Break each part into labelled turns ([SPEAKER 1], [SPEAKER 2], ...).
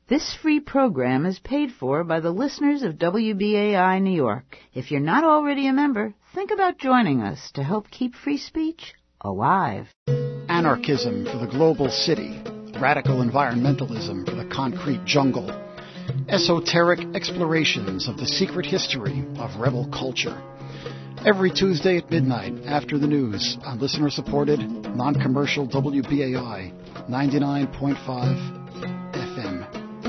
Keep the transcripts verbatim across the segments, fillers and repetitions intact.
[SPEAKER 1] This free program is paid for by the listeners of W B A I New York. If you're not already a member, think about joining us to help keep free speech alive.
[SPEAKER 2] Anarchism for the global city. Radical environmentalism for the concrete jungle. Esoteric explorations of the secret history of rebel culture. Every Tuesday at midnight after the news on listener-supported, non-commercial W B A I ninety-nine point five F M.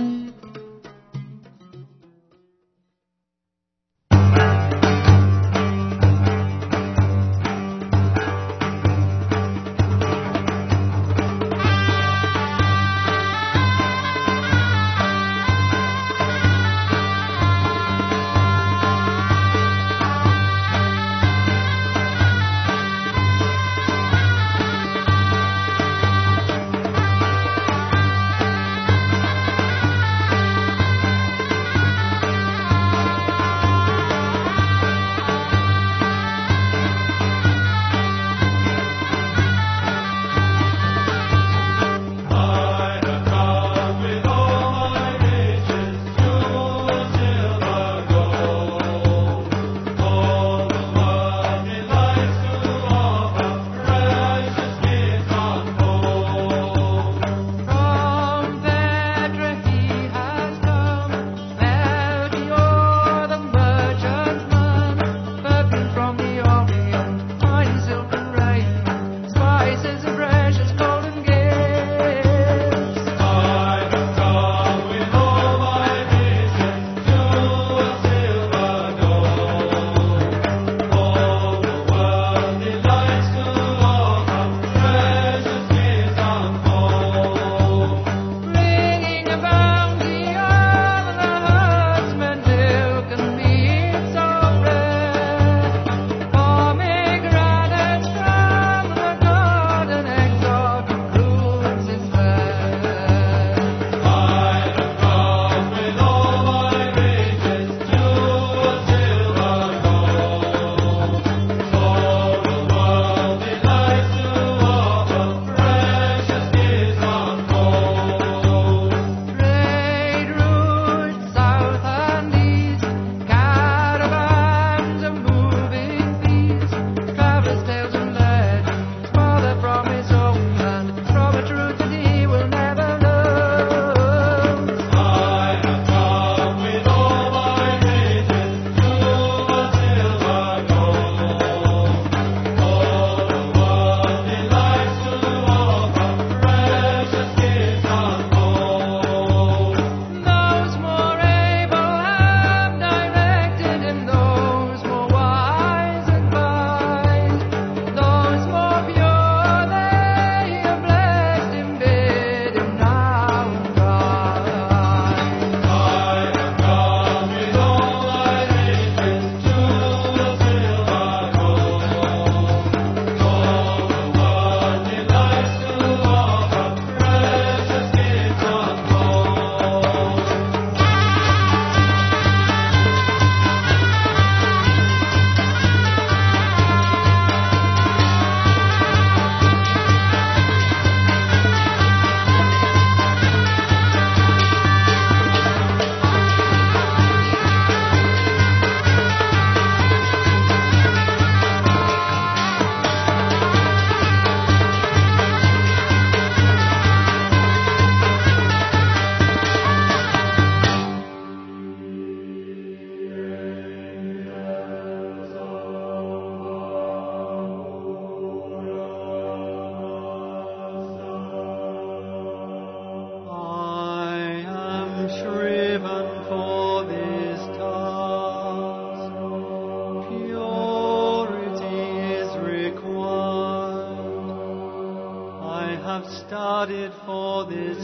[SPEAKER 3] started for this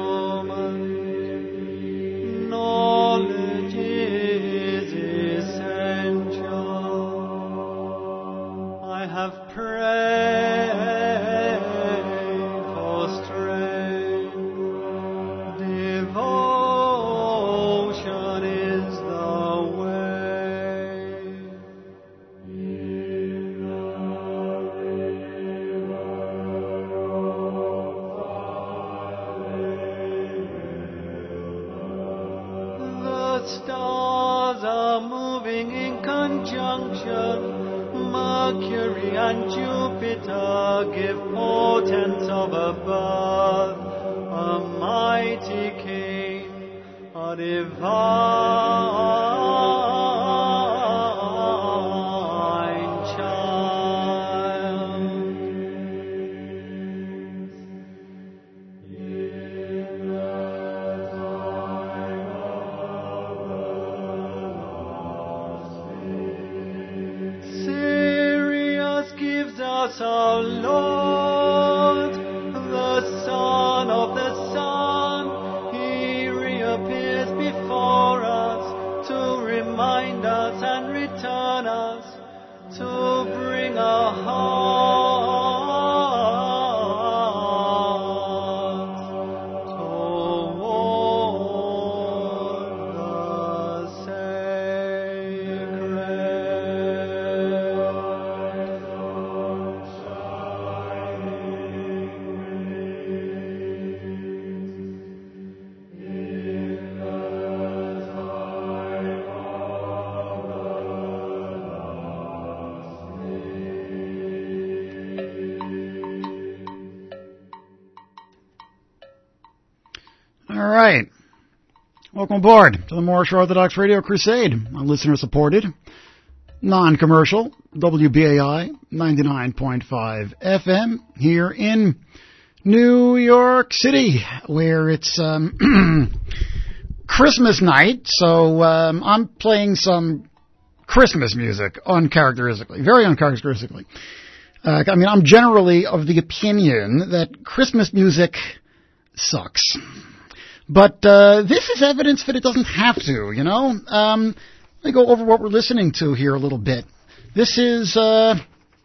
[SPEAKER 3] moment. Knowledge is essential. I have prayed for strength. Devotion is the way. In the river of the stars are moving in conjunction. Mercury and Jupiter give portents of a birth, a mighty king, a divine child. In the time of Sirius gives us our Lord, the Son of the Sun. He reappears before us to remind us and return us, to bring our hearts toward the sacred.
[SPEAKER 2] All right. Welcome aboard to the Moorish Orthodox Radio Crusade, a listener-supported, non-commercial, W B A I ninety-nine point five F M here in New York City, where it's um, Christmas night, so um, I'm playing some Christmas music uncharacteristically, very uncharacteristically. Uh, I mean, I'm generally of the opinion that Christmas music sucks. But uh, this is evidence that it doesn't have to, you know. Um, let me go over what we're listening to here a little bit. This is... Uh,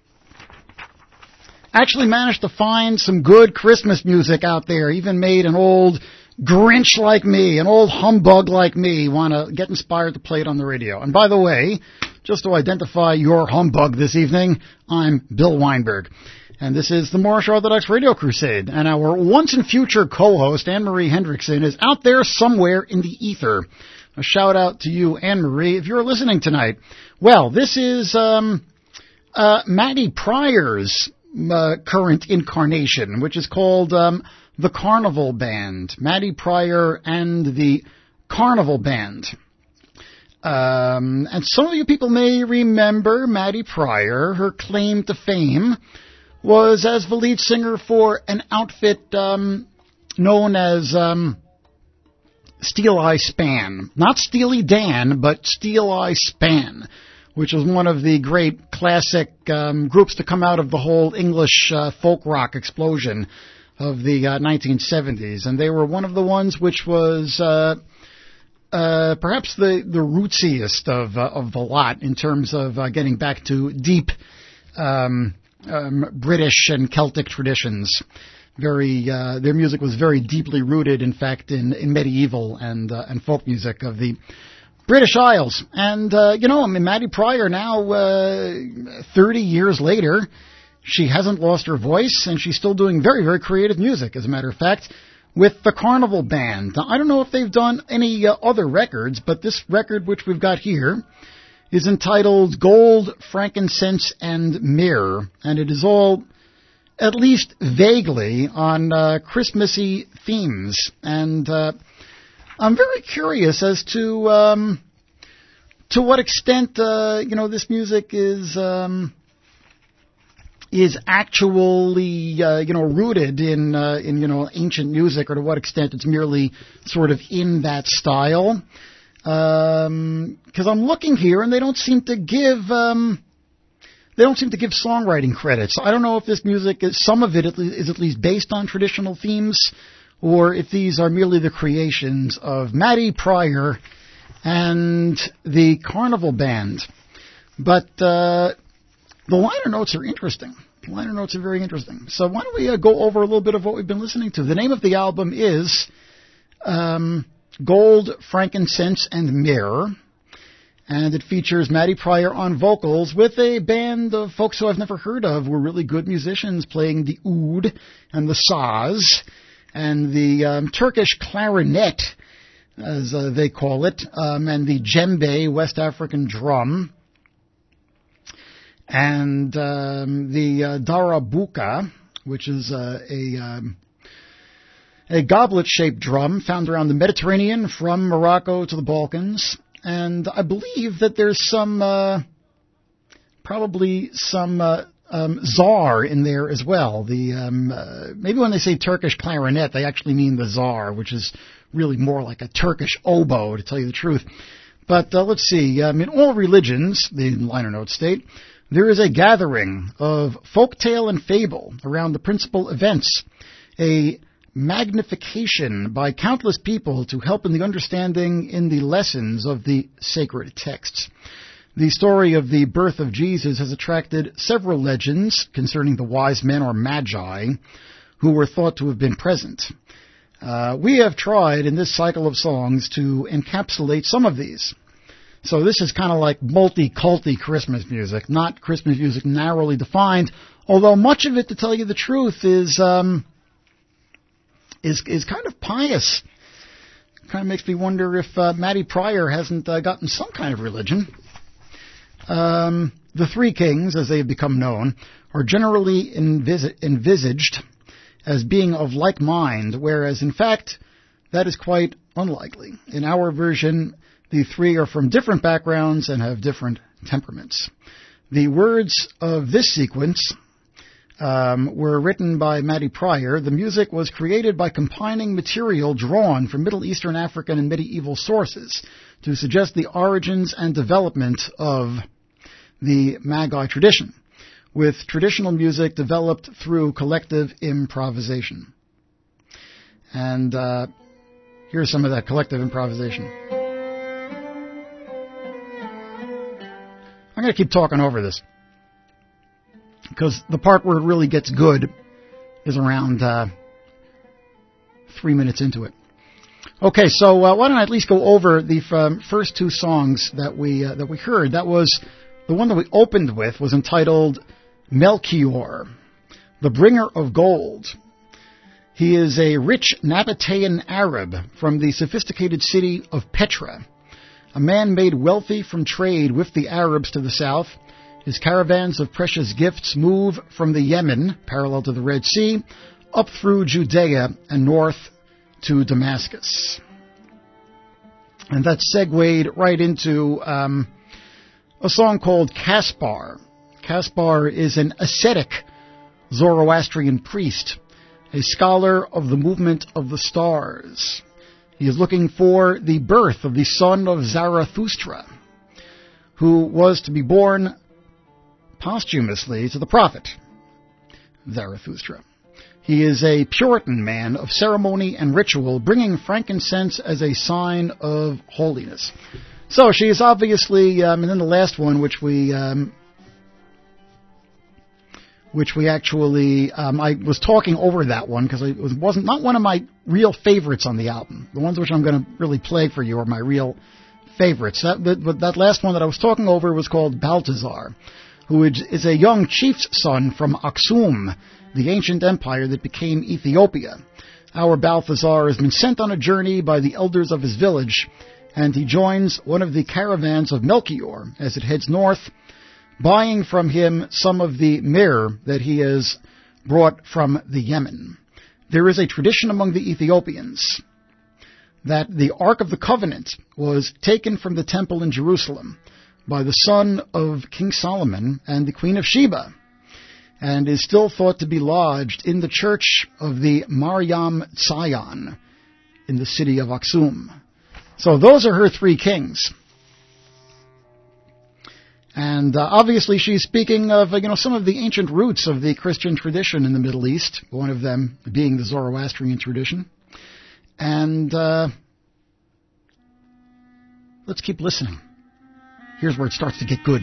[SPEAKER 2] actually managed to find some good Christmas music out there. Even made an old Grinch like me, an old humbug like me, want to get inspired to play it on the radio. And by the way, just to identify your humbug this evening, I'm Bill Weinberg. And this is the Moorish Orthodox Radio Crusade. And our once and future co-host, Anne-Marie Hendrickson, is out there somewhere in the ether. A shout out to you, Anne-Marie, if you're listening tonight. Well, this is um, uh, Maddie Pryor's uh, current incarnation, which is called um, the Carnival Band. Maddie Pryor and the Carnival Band. Um, and some of you people may remember Maddie Pryor. Her claim to fame was as the lead singer for an outfit um, known as um, Steel Eye Span. Not Steely Dan, but Steel Eye Span, which was one of the great classic um, groups to come out of the whole English uh, folk rock explosion of the uh, nineteen seventies. And they were one of the ones which was uh, uh, perhaps the, the rootsiest of, uh, of the lot in terms of uh, getting back to deep um Um, British and Celtic traditions. Very, uh, their music was very deeply rooted, in fact, in, in medieval and uh, and folk music of the British Isles. And uh, you know, I mean, Maddie Pryor now, uh, thirty years later, she hasn't lost her voice, and she's still doing very, very creative music. As a matter of fact, with the Carnival Band. Now, I don't know if they've done any uh, other records, but this record, which we've got here, is entitled Gold, Frankincense, and Myrrh, and it is all, at least vaguely, on uh, Christmassy themes. And uh, I'm very curious as to um, to what extent, uh, you know, this music is um, is actually, uh, you know, rooted in uh, in you know ancient music, or to what extent it's merely sort of in that style. Um, because I'm looking here and they don't seem to give, um, they don't seem to give songwriting credits. I don't know if this music is, some of it at least, is at least based on traditional themes, or if these are merely the creations of Maddie Pryor and the Carnival Band. But, uh, the liner notes are interesting. The liner notes are very interesting. So why don't we uh, go over a little bit of what we've been listening to. The name of the album is, um, Gold, Frankincense, and Myrrh, and it features Maddie Pryor on vocals with a band of folks who I've never heard of, who are really good musicians, playing the oud and the saz and the um, Turkish clarinet. as uh, they call it, um, and the djembe, West African drum, and um, the uh, darabuka, which is uh, a um, a goblet-shaped drum found around the Mediterranean from Morocco to the Balkans. And I believe that there's some, uh, probably some uh, um, czar in there as well. The um, uh, maybe when they say Turkish clarinet, they actually mean the czar, which is really more like a Turkish oboe, to tell you the truth. But uh, let's see. Um, in all religions, the liner notes state, there is a gathering of folktale and fable around the principal events, a magnification by countless people to help in the understanding in the lessons of the sacred texts. The story of the birth of Jesus has attracted several legends concerning the wise men or magi who were thought to have been present. Uh, we have tried in this cycle of songs to encapsulate some of these. So this is kind of like multi-culty Christmas music, not Christmas music narrowly defined, although much of it, to tell you the truth, is um, is is kind of pious. Kind of makes me wonder if uh, Matty Pryor hasn't uh, gotten some kind of religion. Um, the three kings, as they have become known, are generally envis- envisaged as being of like mind, whereas in fact that is quite unlikely. In our version, the three are from different backgrounds and have different temperaments. The words of this sequence um, were written by Matty Pryor. The music was created by combining material drawn from Middle Eastern, African, and medieval sources to suggest the origins and development of the Magi tradition, with traditional music developed through collective improvisation. And uh, here's some of that collective improvisation. I'm going to keep talking over this, because the part where it really gets good is around uh, three minutes into it. Okay, so uh, why don't I at least go over the um, first two songs that we uh, that we heard. That was the one that we opened with was entitled Melchior, the bringer of gold. He is a rich Nabatean Arab from the sophisticated city of Petra, a man made wealthy from trade with the Arabs to the south. His caravans of precious gifts move from the Yemen, parallel to the Red Sea, up through Judea and north to Damascus. And that segued right into um, a song called Caspar. Caspar is an ascetic Zoroastrian priest, a scholar of the movement of the stars. He is looking for the birth of the son of Zarathustra, who was to be born posthumously to the prophet Zarathustra. He is a Puritan man of ceremony and ritual, bringing frankincense as a sign of holiness. So she is obviously, um, and then the last one, which we, um, which we actually, um, I was talking over that one because it was, wasn't not one of my real favorites on the album. The ones which I'm going to really play for you are my real favorites. That, that, that last one that I was talking over was called Balthazar, who is a young chief's son from Aksum, the ancient empire that became Ethiopia. Our Balthazar has been sent on a journey by the elders of his village, and he joins one of the caravans of Melchior as it heads north, buying from him some of the myrrh that he has brought from the Yemen. There is a tradition among the Ethiopians that the Ark of the Covenant was taken from the temple in Jerusalem by the son of King Solomon and the Queen of Sheba, and is still thought to be lodged in the church of the Maryam Tzayon in the city of Aksum. So those are her three kings. And uh, obviously she's speaking of uh, you know some of the ancient roots of the Christian tradition in the Middle East, one of them being the Zoroastrian tradition. And uh, let's keep listening. Here's where it starts to get good.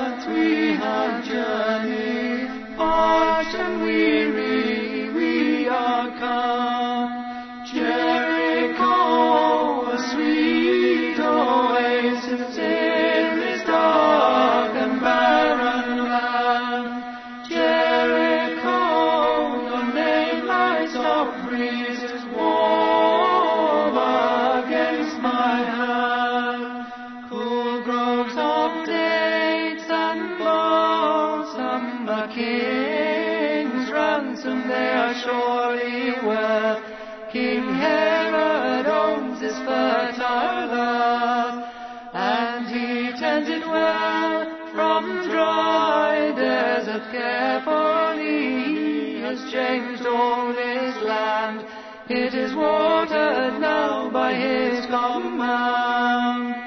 [SPEAKER 3] We come. Jericho, a sweet oasis in this dark and barren land. Jericho, your name lights up breezes warm against my hand. Cool groves of dates and balsam, a king's ransom they are surely worth. King Herod owns this fertile earth, and he tends it well from dry desert carefully. He has changed all his land, it is watered now by his command.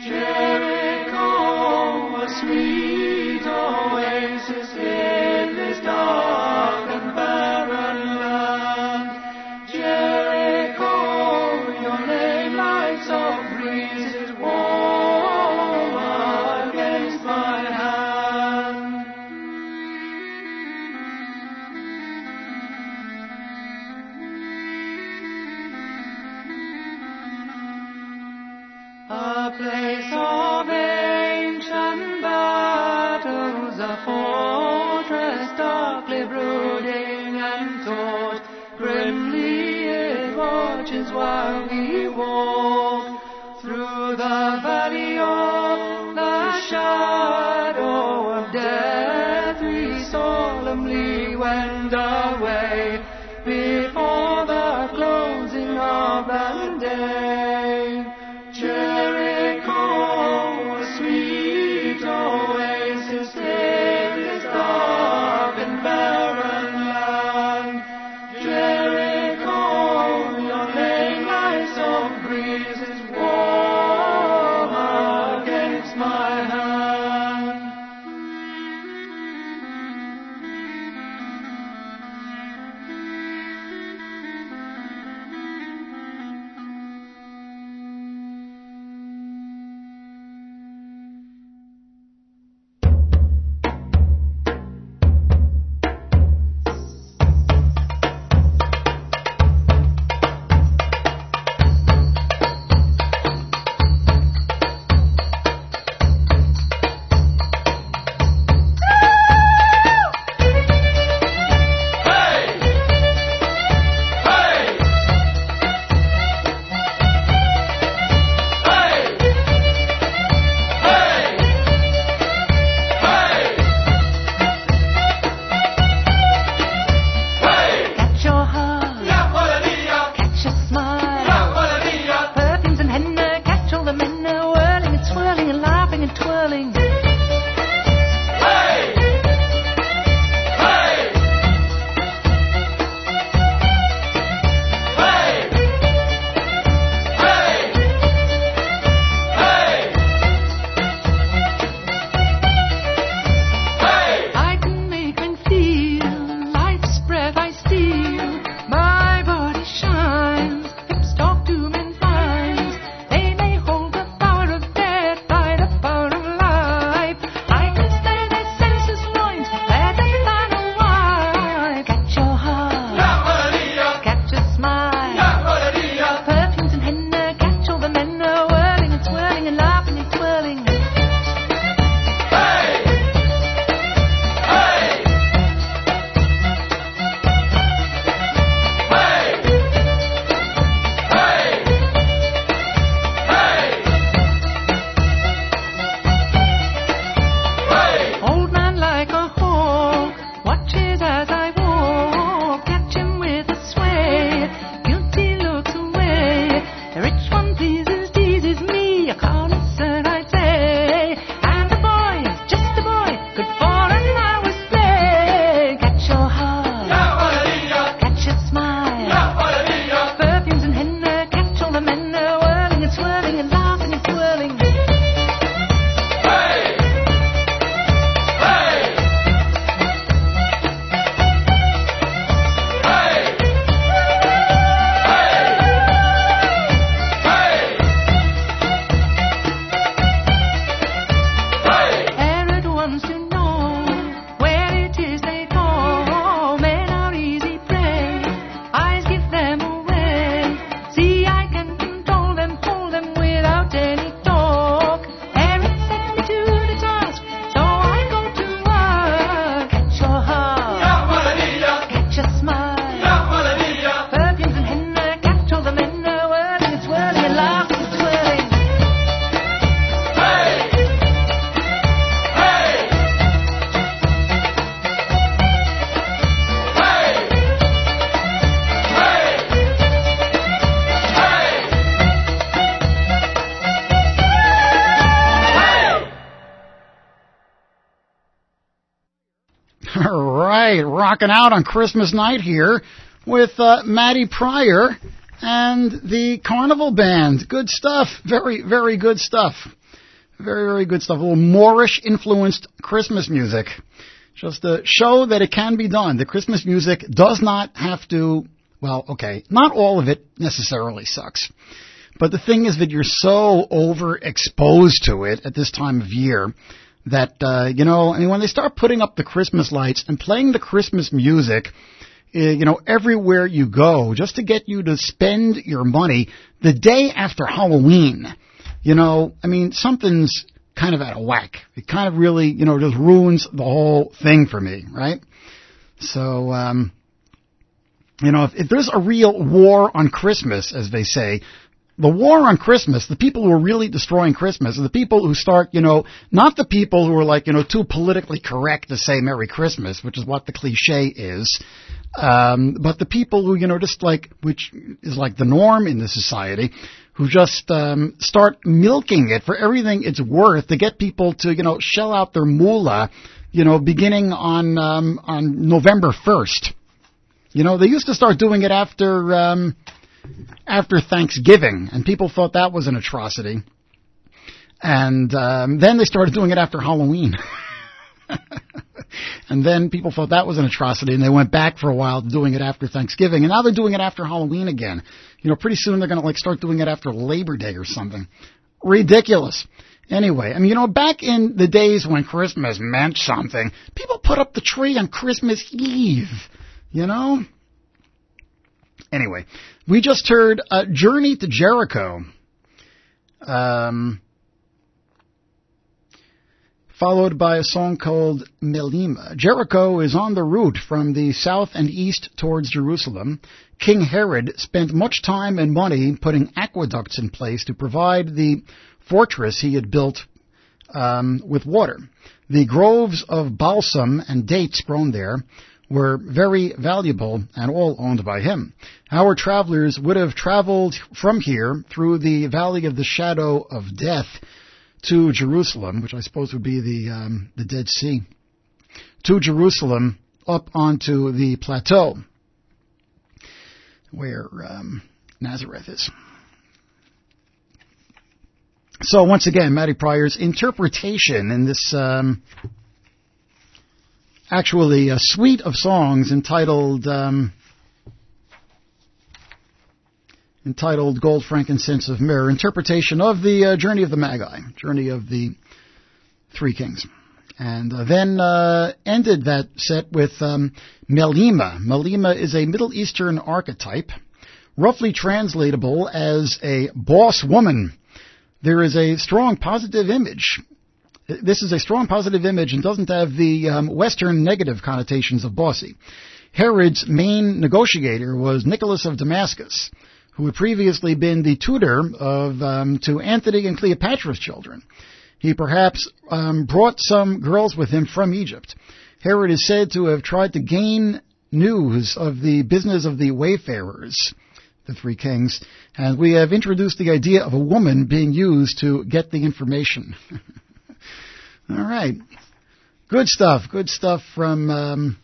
[SPEAKER 3] Jericho, a sweet oasis in this dark and barren land. Jericho, your name lights up breezes warm against my hand. A place of ancient battles, a fortress darkly brooding and taught. Grimly it watches while we walk through the valley of the shadow of death. We solemnly wend away before the closing of the day. Jericho, a sweet oasis in this dark and barren land. Jericho, your name lights up breezes warm
[SPEAKER 2] right, rocking out on Christmas night here with uh, Maddie Pryor and the Carnival Band. Good stuff. Very, very good stuff. Very, very good stuff. A little Moorish-influenced Christmas music. Just to show that it can be done. The Christmas music does not have to, well, okay, not all of it necessarily sucks. But the thing is that you're so overexposed to it at this time of year that, uh, you know, I mean, when they start putting up the Christmas lights and playing the Christmas music, uh, you know, everywhere you go, just to get you to spend your money the day after Halloween, you know, I mean, something's kind of out of whack. It kind of really, you know, just ruins the whole thing for me, right? So, um, you know, if, if there's a real war on Christmas, as they say, the war on Christmas, the people who are really destroying Christmas are the people who start, you know, not the people who are like, you know, too politically correct to say Merry Christmas, which is what the cliche is, um, but the people who, you know, just like, which is like the norm in this society, who just um, start milking it for everything it's worth to get people to, you know, shell out their moolah, you know, beginning on um, on November first. You know, they used to start doing it after um, after Thanksgiving, and people thought that was an atrocity. And um, then they started doing it after Halloween. And then people thought that was an atrocity, and they went back for a while to doing it after Thanksgiving, and now they're doing it after Halloween again. You know, pretty soon they're going to like start doing it after Labor Day or something. Ridiculous. Anyway, I mean, you know, back in the days when Christmas meant something, people put up the tree on Christmas Eve, you know? Anyway, we just heard uh, Journey to Jericho. Um... followed by a song called Melima. Jericho is on the route from the south and east towards Jerusalem. King Herod spent much time and money putting aqueducts in place to provide the fortress he had built um, with water. The groves of balsam and dates grown there were very valuable and all owned by him. Our travelers would have traveled from here through the valley of the shadow of death to Jerusalem, which I suppose would be the um, the Dead Sea, to Jerusalem up onto the plateau where um, Nazareth is. So once again, Maddie Pryor's interpretation in this um, actually a suite of songs entitled um, entitled Gold, Frankincense of Myrrh, interpretation of the uh, Journey of the Magi, Journey of the Three Kings. And uh, then uh, ended that set with um, Melima. Melima is a Middle Eastern archetype, roughly translatable as a boss woman. There is a strong positive image. This is a strong positive image and doesn't have the um, Western negative connotations of bossy. Herod's main negotiator was Nicholas of Damascus, who had previously been the tutor of um, to Antony and Cleopatra's children. He perhaps um, brought some girls with him from Egypt. Herod is said to have tried to gain news of the business of the wayfarers, the three kings, and we have introduced the idea of a woman being used to get the information. All right. Good stuff. Good stuff from um,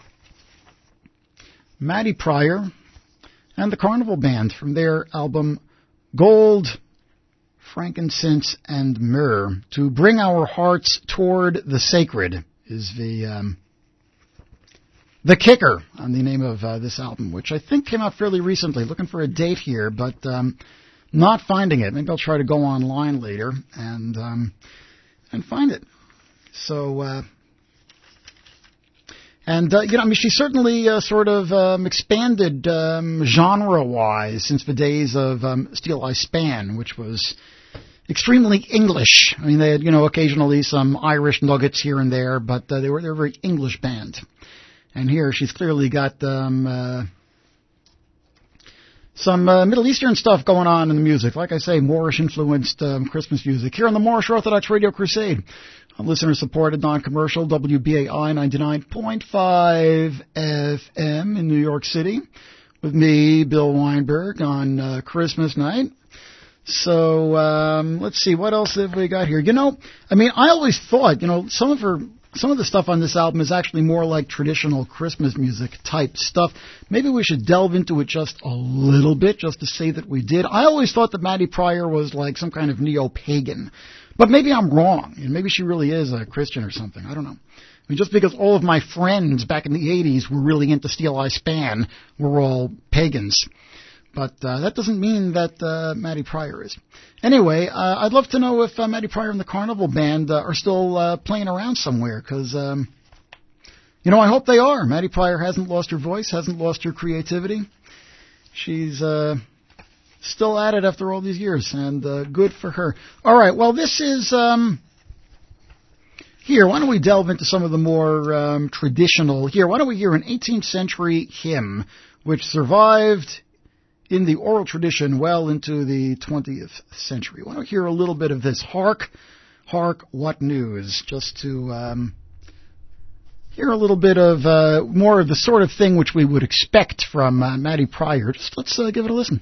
[SPEAKER 2] Maddie Pryor and the Carnival Band from their album Gold, Frankincense, and Myrrh. To bring our hearts toward the sacred is the um, the kicker on the name of uh, this album, which I think came out fairly recently. Looking for a date here, but um, not finding it. Maybe I'll try to go online later and um, and find it. So. Uh, And, uh, you know, I mean, she certainly uh, sort of um, expanded um, genre-wise since the days of um, Steel Eye Span, which was extremely English. I mean, they had, you know, occasionally some Irish nuggets here and there, but uh, they were they were a very English band. And here she's clearly got um, uh, some uh, Middle Eastern stuff going on in the music. Like I say, Moorish-influenced um, Christmas music here on the Moorish Orthodox Radio Crusade. Listener-supported, non-commercial, W B A I ninety-nine point five F M in New York City, with me, Bill Weinberg, on uh, Christmas night. So um, let's see, what else have we got here? You know, I mean, I always thought, you know, some of her Some of the stuff on this album is actually more like traditional Christmas music type stuff. Maybe we should delve into it just a little bit, just to say that we did. I always thought that Maddie Pryor was like some kind of neo-pagan. But maybe I'm wrong, and maybe she really is a Christian or something. I don't know. I mean, just because all of my friends back in the eighties were really into Steel Eye Span, we're all pagans. But uh, that doesn't mean that uh, Maddie Pryor is. Anyway, uh, I'd love to know if uh, Maddie Pryor and the Carnival Band uh, are still uh, playing around somewhere, because, um, you know, I hope they are. Maddie Pryor hasn't lost her voice, hasn't lost her creativity. She's uh, still at it after all these years, and uh, good for her. All right, well, this is... Um, here, why don't we delve into some of the more um, traditional... Here, why don't we hear an eighteenth century hymn which survived in the oral tradition well into the twentieth century. Why don't we hear a little bit of this? Hark, hark, what news? Just to um, hear a little bit of uh, more of the sort of thing which we would expect from uh, Maddie Pryor. Just let's uh, give it a listen.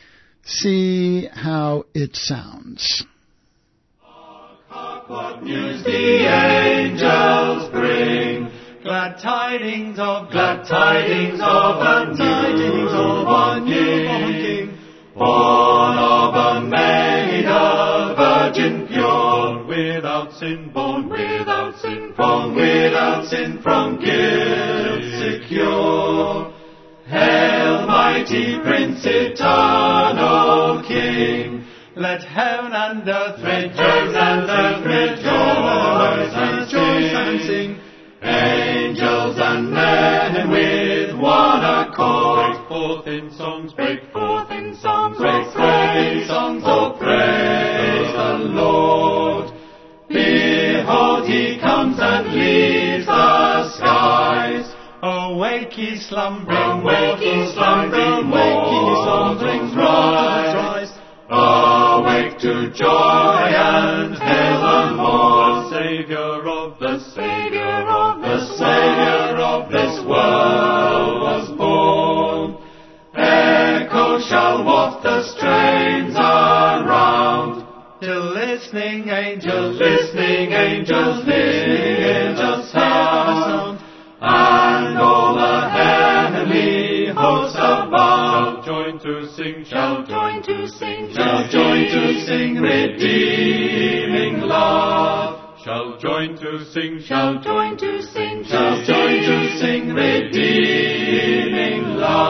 [SPEAKER 2] See how it sounds.
[SPEAKER 3] Hark, hark, what news the angels bring. Glad tidings of, glad tidings of, glad tidings of a king, born of a maid, a virgin pure, without sin, born without sin, born without sin, from guilt secure. Hail, mighty Prince, eternal King, let heaven and earth rejoice and earth rejoice and rejoice and sing. Angels and men with one accord break forth in songs, break forth in songs, break forth in songs, oh praise the Lord. Behold, he comes and leaves the skies. Awake ye slumbering, awake ye slumbering, awake ye slumbering, rise. Awake to joy and hail the morn, Saviour of the Saviour of the Saviour of this world was born. Echoes shall waft the strains around, till listening angels, listening angels, listening angels sound, and all the heavenly hosts above join to sing, shall join to sing, shall join to sing, redeeming love. Shall join to sing, shall join to sing, shall join to sing, redeeming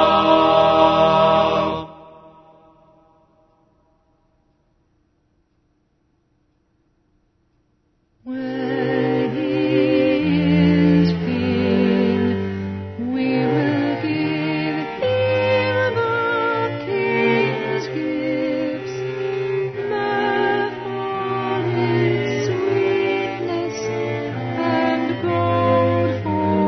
[SPEAKER 3] love. Where he is King, we will give him the King's gifts, mirth for his sweetness and gold for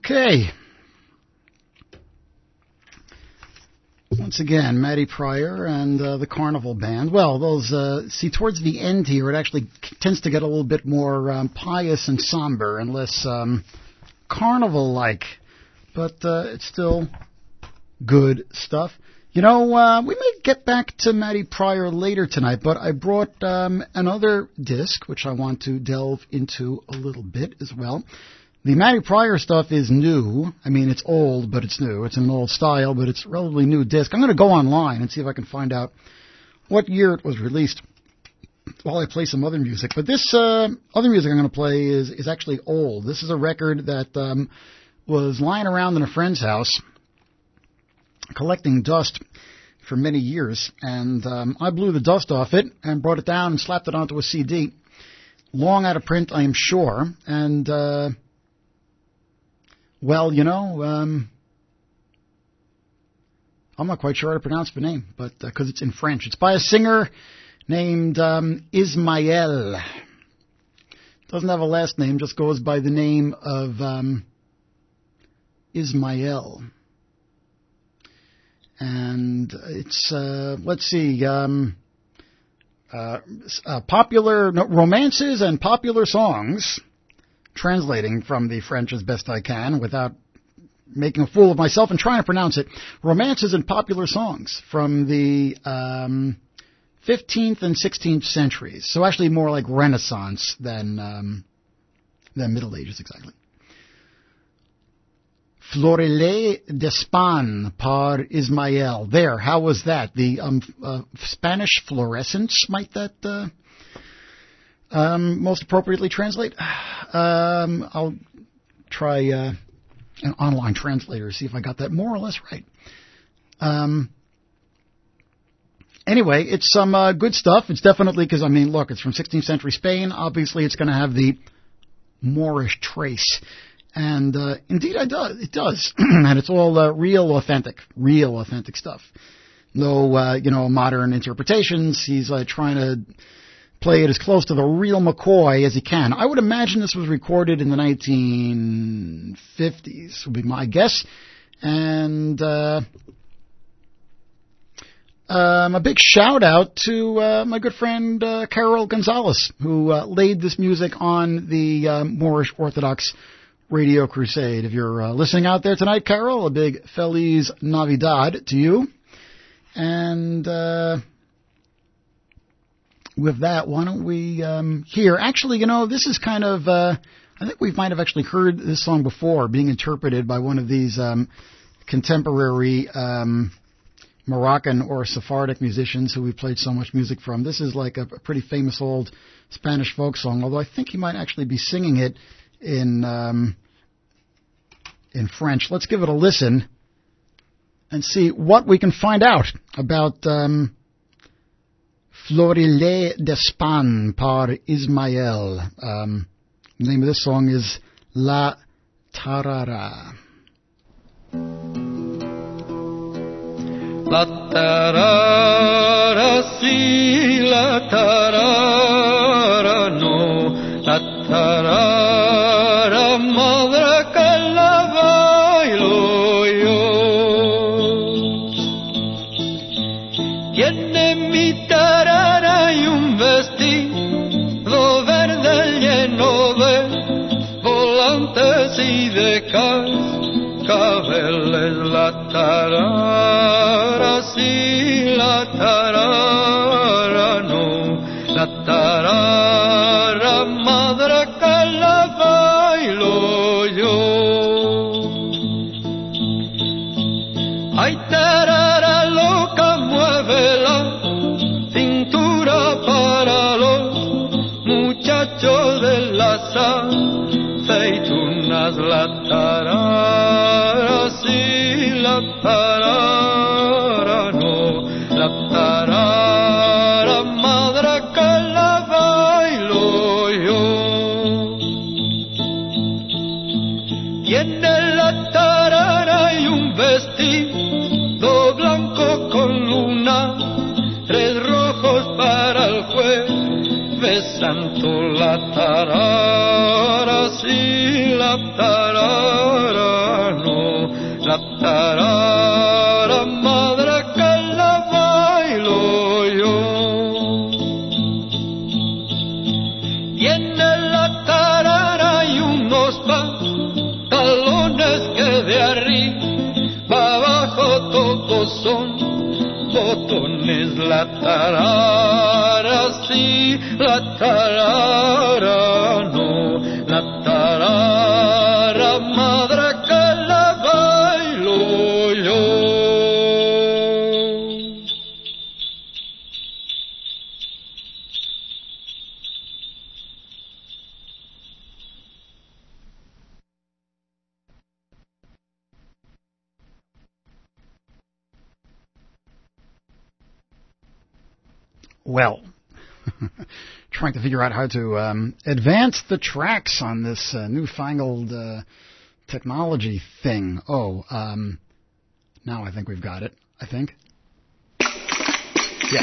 [SPEAKER 2] Okay. Once again, Matty Pryor and uh, the Carnival Band. Well, those uh, see towards the end here, it actually tends to get a little bit more um, pious and somber and less um, carnival-like, but uh, it's still good stuff. You know, uh, we may get back to Matty Pryor later tonight, but I brought um, another disc, which I want to delve into a little bit as well. The Matty Pryor stuff is new. I mean, it's old, but it's new. It's an old style, but it's a relatively new disc. I'm going to go online and see if I can find out what year it was released while I play some other music. But this uh, other music I'm going to play is, is actually old. This is a record that um, was lying around in a friend's house collecting dust for many years, and um, I blew the dust off it and brought it down and slapped it onto a C D. Long out of print, I am sure, and... Uh, Well, you know, um, I'm not quite sure how to pronounce the name, but because uh, it's in French. It's by a singer named um, Ismael. Doesn't have a last name, just goes by the name of um, Ismael. And it's, uh, let's see, um, uh, uh, popular no, romances and popular songs. Translating from the French as best I can without making a fool of myself and trying to pronounce it. Romances and popular songs from the um, fifteenth and sixteenth centuries. So actually more like Renaissance than um, than Middle Ages exactly. Florilège d'Espagne par Ismael. There, how was that? The um, uh, Spanish fluorescence, might that... Uh, Um, most appropriately translate? Um, I'll try uh, an online translator, see if I got that more or less right. Um, anyway, it's some uh, good stuff. It's definitely, because, I mean, look, it's from sixteenth century Spain. Obviously, it's going to have the Moorish trace. And uh, indeed, it does. It does. And it's all uh, real authentic, real authentic stuff. No, uh, you know, modern interpretations. He's uh, trying to... play it as close to the real McCoy as he can. I would imagine this was recorded in the nineteen fifties, would be my guess. And uh, um, a big shout out to uh, my good friend uh, Carol Gonzalez, who uh, laid this music on the uh, Moorish Orthodox Radio Crusade. If you're uh, listening out there tonight, Carol, a big Feliz Navidad to you. And... Uh, With that, why don't we um, hear... Actually, you know, this is kind of... Uh, I think we might have actually heard this song before being interpreted by one of these um, contemporary um, Moroccan or Sephardic musicians who we played so much music from. This is like a, a pretty famous old Spanish folk song, although I think he might actually be singing it in um, in French. Let's give it a listen and see what we can find out about... Um, Florilège d'Espagne par Ismael. Um, the name of this song is La Tarara.
[SPEAKER 3] La tarara, si, la tarara, no. La tarara, madre que la bailo yo. Tiene mi tarara y un vestido verde lleno de volantes y de cascabeles. La tarara, sí, la tarara, no. La tarara, madre que la bailo yo. Ay, tarara loca, muévela para los muchachos de las aceitunas. La tarara, sí, la tarara, no. La tarara, madre que la bailo yo. Tiene la tarara y un vestido blanco con luna, tres rojos para el jueves santo. La tarara, sí, la tarara. todos son botones. La tarara sí, la tarara no, la tarara madre que la bailo yo.
[SPEAKER 2] Well, trying to figure out how to um, advance the tracks on this uh, newfangled uh, technology thing. Oh, um, now I think we've got it, I think. Yeah.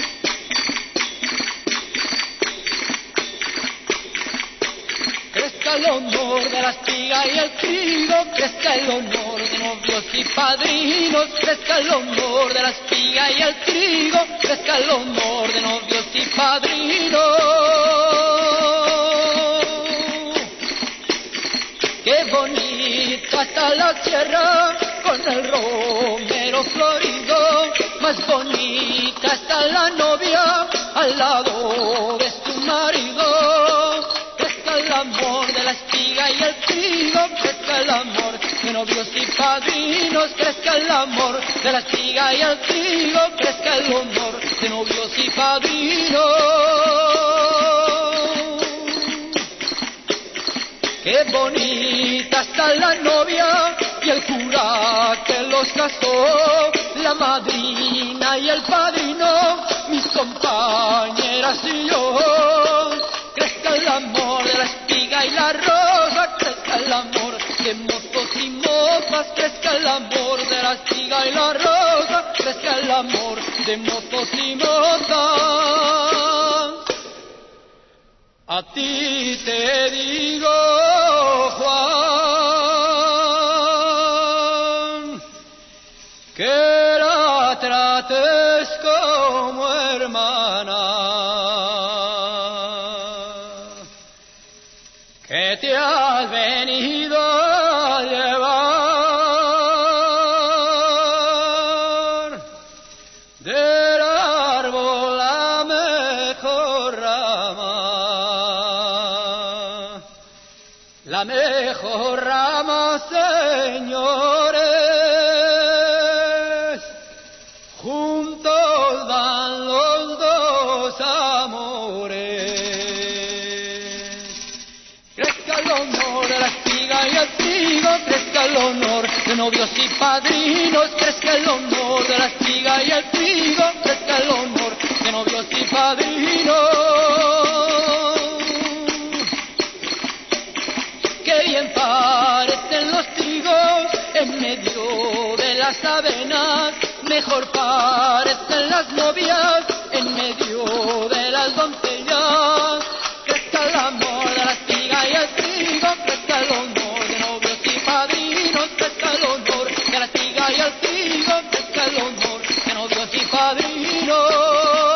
[SPEAKER 3] Crezca el honor de la espiga y el trigo, crezca el honor de novios y padrinos, crezca el honor de la espiga y el trigo, crezca el honor de novios y padrinos. Qué bonita está la tierra con el romero florido, más bonita está la novia al lado de su marido. Crezca el amor de la espiga y el trigo, crezca el amor de novios y padrinos, crezca el amor de la espiga y el trigo, crezca el honor de novios y padrinos. Qué bonita está la novia y el cura que los casó, la madrina y el padrino, mis compañeras y yo. Crezca el amor de la espiga y la rosa, crezca el amor de mozos y mozas, crezca el amor de la espiga y la rosa, crezca el amor de mozos y mozas. A ti te digo, Juan, que la trates como hermana, que te has venido a llevar del árbol la mejor rama. La mejor rama, señores, juntos van los dos amores. Crezca el honor de la espiga y el trigo, crezca el honor de novios y padrinos, crezca el honor de la espiga y el trigo, crezca el honor de novios y padrinos. Que bien parecen los trigos en medio de las avenas, mejor parecen las novias en medio de las doncellas. Crezca el amor de la espiga y el trigo, crezca el honor de novios y padrinos, crezca el honor de la espiga y el trigo, crezca el honor de novios y padrinos.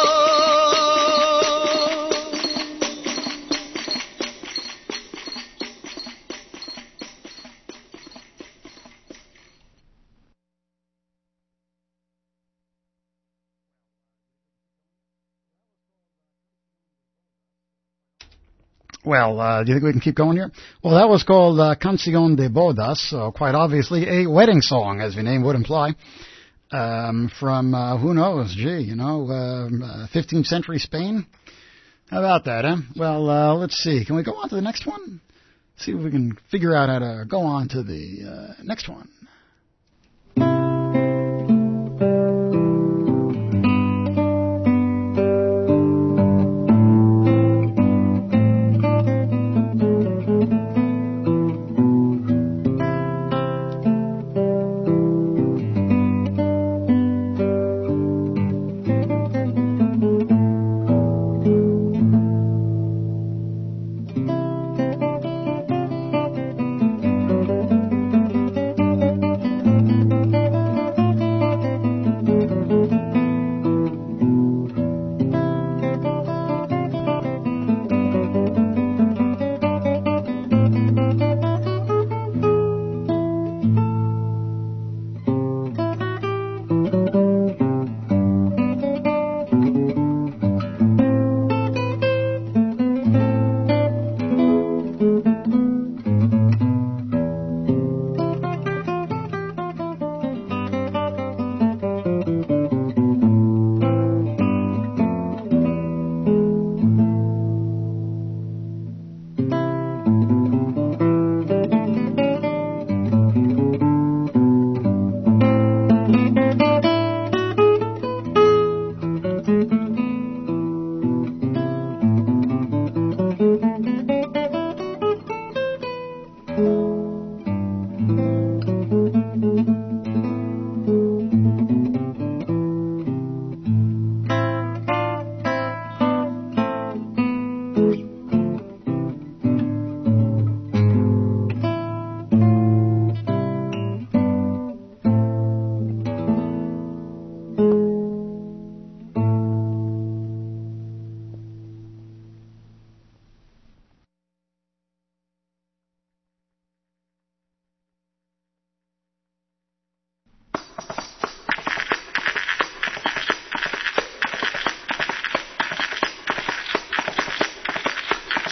[SPEAKER 2] Well, uh, do you think we can keep going here? Well, that was called uh, Canción de Bodas, so quite obviously a wedding song, as the name would imply, um, from, uh, who knows, gee, you know, uh, fifteenth century Spain? How about that, huh? Well, uh, let's see. Can we go on to the next one? See if we can figure out how to go on to the uh, next one.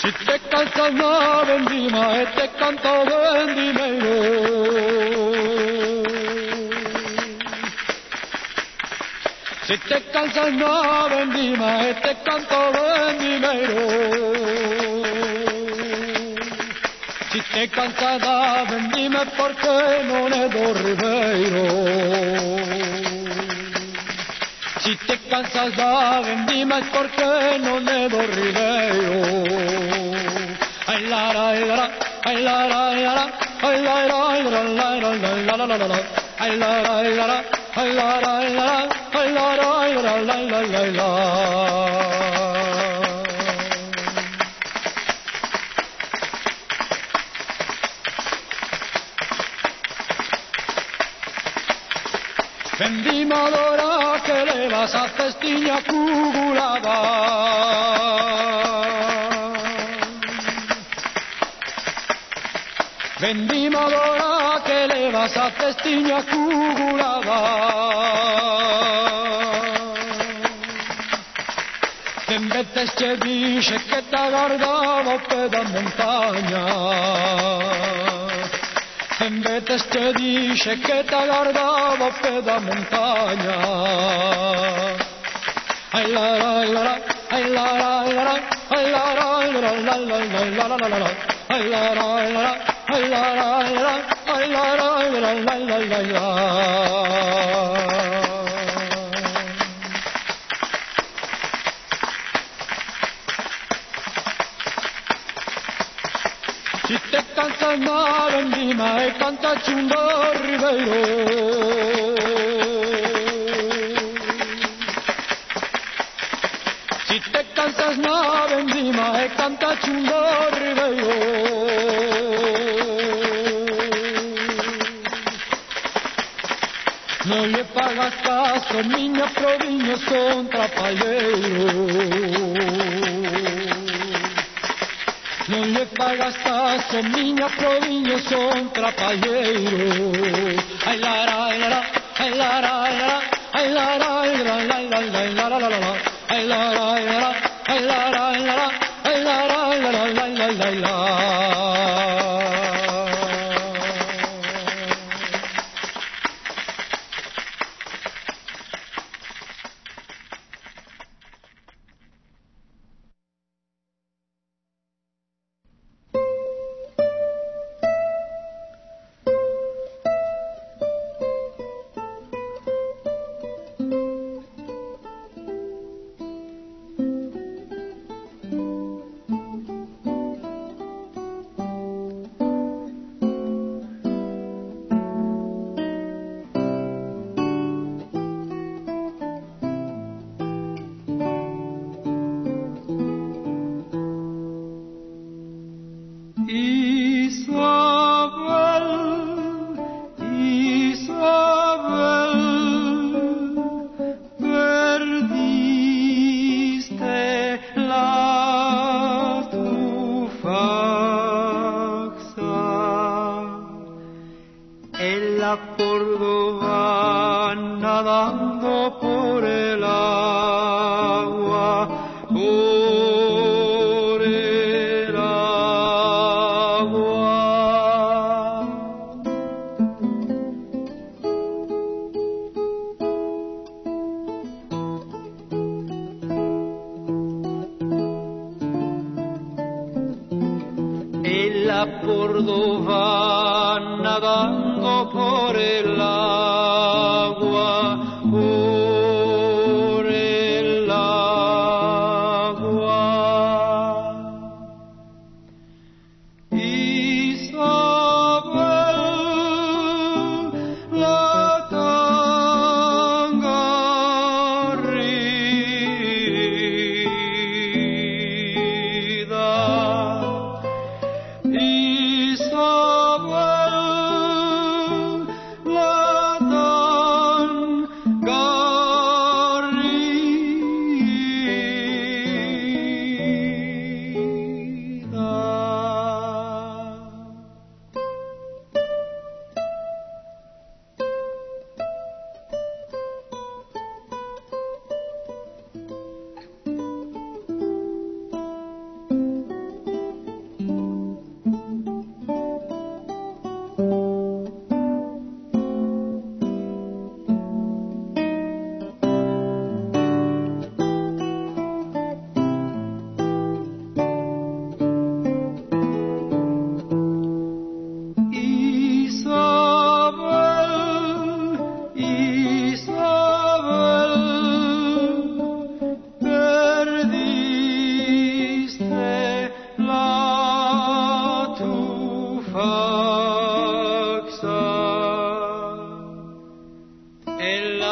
[SPEAKER 3] Si te cansas na vendima e te canto vendimeiro. Si te cansas na vendima e te canto vendimeiro. Si te cansas da vendime porque non è do ribeiro. Si te cansas da vendima es porque non è do ribeiro. Ay la la la, ay la la la, ay la la la la la la la la la, ay la la la, ay la la la, ay la la la la la la la. Vendima d'ora che le vas a festigna cugulada. Vendima d'ora che le vas a festigna cugulada. En veces che dice che t'aguardavo per da montagna. En veces te dice que te aguardaba per da montagna. Ay la la la, ay la la la, ay la la la la la la la la la, ay la la la, ay la la la, ay la la la la la la la. Si te cansas na vendima e canta chundo ribeiro. Si te cansas na vendima e canta chundo ribeiro. Non lle pagas caso, miña proviña son trapalleiro. Non lle pagas caso, miña proviña son trapalleiro. Ai la la la, ai la la la, ai la la la la la la la la la, ai la la la, ai la la la, ai la la la la la la la.
[SPEAKER 4] Isabel, la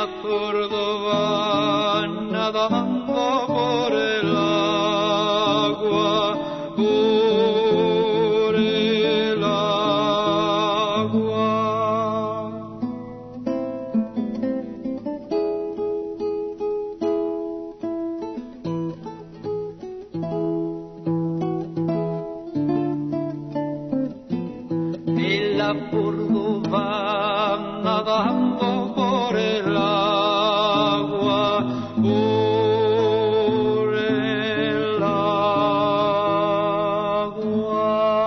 [SPEAKER 3] zurdo va nadando por el agua, por el agua. El zurdo va nadando por el agua, por el agua.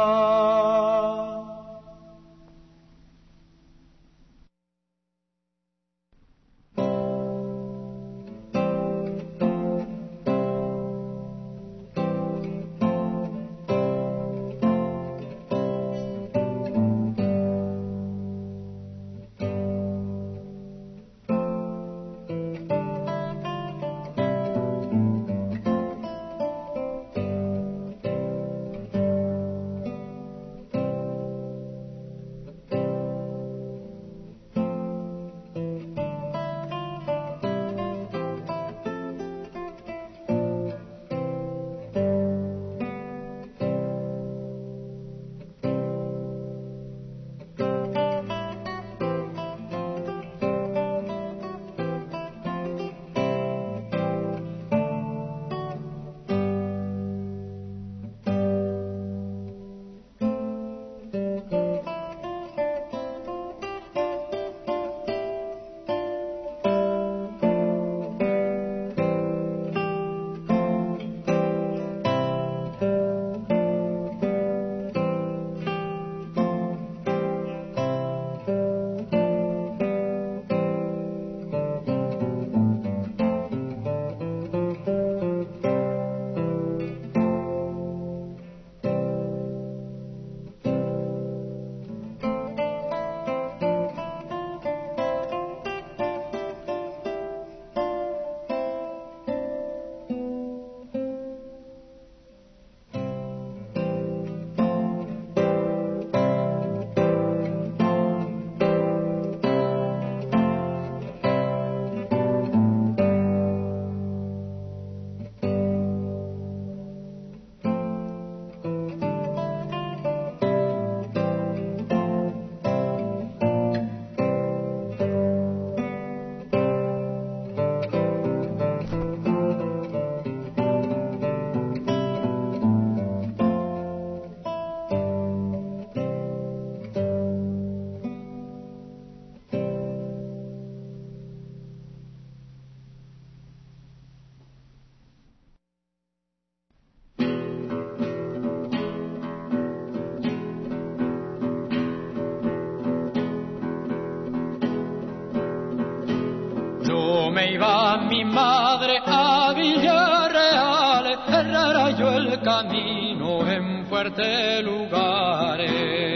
[SPEAKER 3] Me iba mi madre a Villarreal, errara yo el camino en fuertes lugares.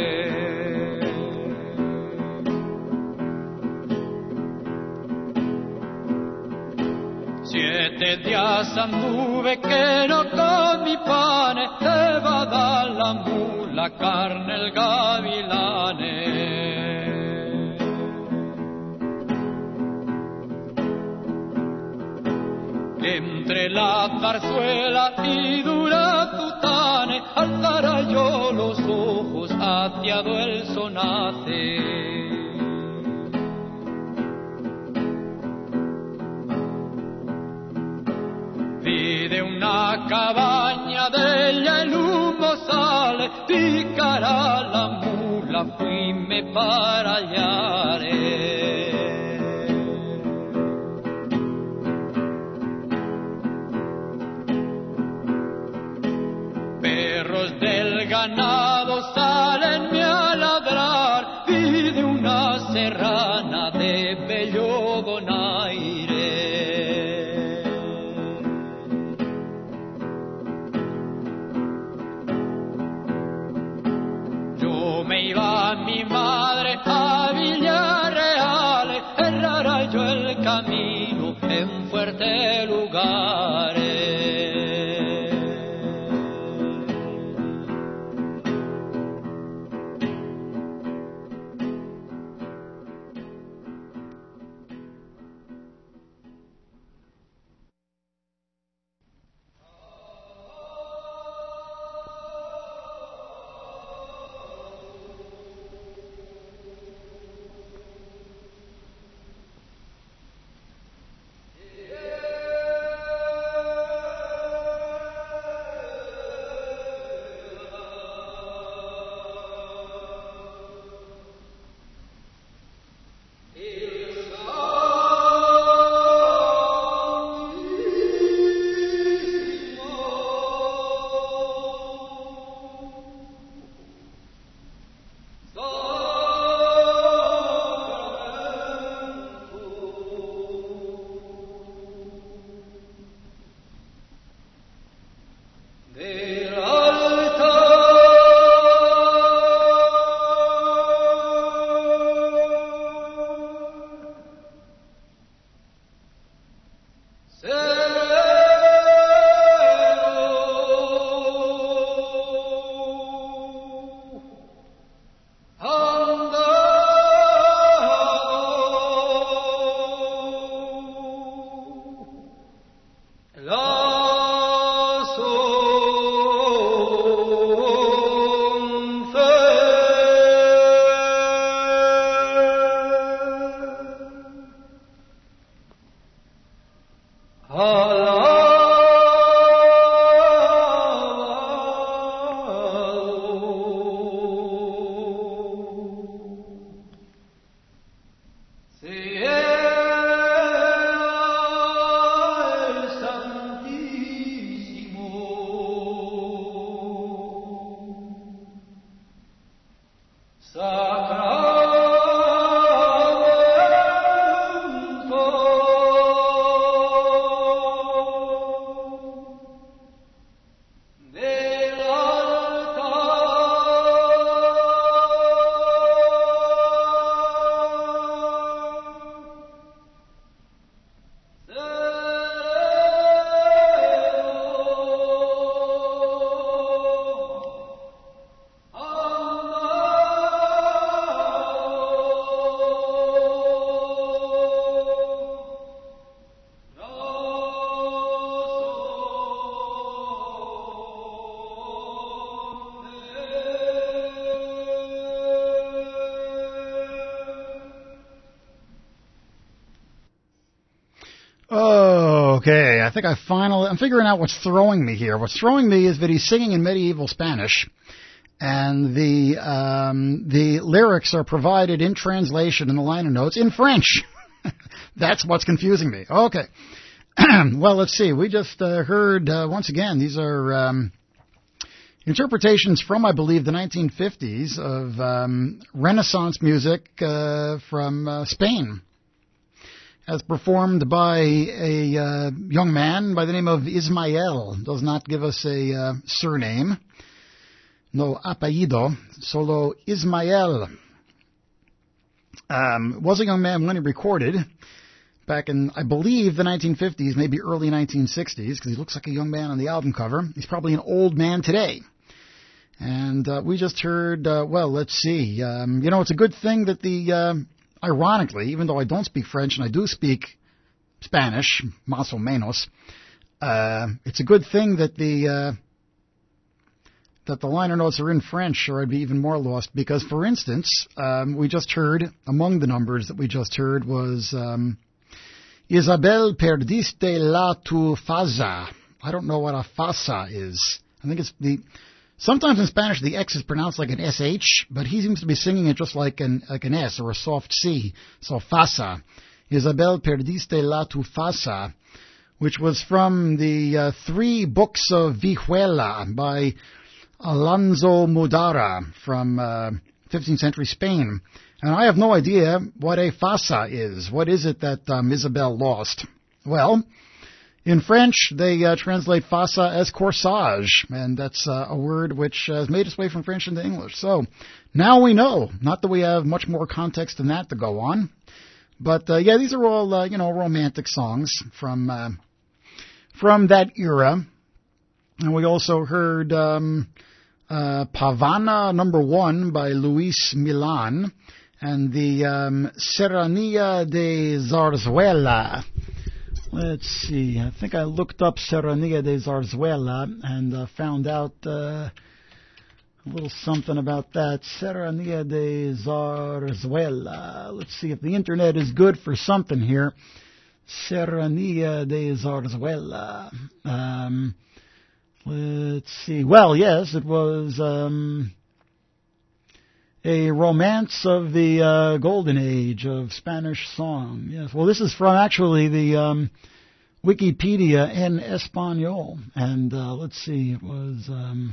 [SPEAKER 3] Siete días anduve que no comí pan, cebada la mula, carne el gavilanes. Entre la zarzuela y Duratutane, alzara yo los ojos, atiado el sonace. Vi de una cabaña de ella el humo sale, picará la mula, fuime para hallar. Del ganado salenme a ladrar, vi de una serrana de bello donaire. Yo me iba a mi madre a Villarreal, errara yo el camino en fuertes lugares.
[SPEAKER 2] Okay, I think I finally, I'm figuring out what's throwing me here. What's throwing me is that he's singing in medieval Spanish, and the um, the lyrics are provided in translation in the liner notes in French. That's what's confusing me. Okay. Well, let's see. We just uh, heard, uh, once again, these are um, interpretations from, I believe, the nineteen fifties of um, Renaissance music uh, from uh, Spain, as performed by a uh, young man by the name of Ismael. Does not give us a uh, surname. No apellido, solo Ismael. Um, was a young man when he recorded back in, I believe, the nineteen fifties, maybe early nineteen sixties, because he looks like a young man on the album cover. He's probably an old man today. And uh, we just heard, uh, well, let's see. Um, you know, it's a good thing that the... Uh, Ironically, even though I don't speak French and I do speak Spanish, más o menos, uh, it's a good thing that the uh, that the liner notes are in French, or I'd be even more lost. Because, for instance, um, we just heard, among the numbers that we just heard was um, Isabel perdiste la tu faza. I don't know what a faza is. I think it's the... Sometimes in Spanish the X is pronounced like an S H, but he seems to be singing it just like an like an S or a soft C. So faza. Isabel perdiste la tu faza, which was from the uh, three books of Vihuela by Alonso Mudara from uh, fifteenth century Spain. And I have no idea what a faza is. What is it that um, Isabel lost? Well, in French, they uh, translate faza as corsage, and that's uh, a word which has made its way from French into English. So now we know. Not that we have much more context than that to go on. But, uh, yeah, these are all, uh, you know, romantic songs from uh, from that era. And we also heard um, uh, Pavana number one by Luis Milan and the um, Serranía de Zarzuela. Let's see. I think I looked up Serranía de Zarzuela and uh, found out uh, a little something about that. Serranía de Zarzuela. Let's see if the internet is good for something here. Serranía de Zarzuela. Um, let's see. Well, yes, it was um, a romance of the uh, golden age of Spanish song. Yes. Well, this is from actually the um, Wikipedia en Español, and uh, let's see. It was. Um,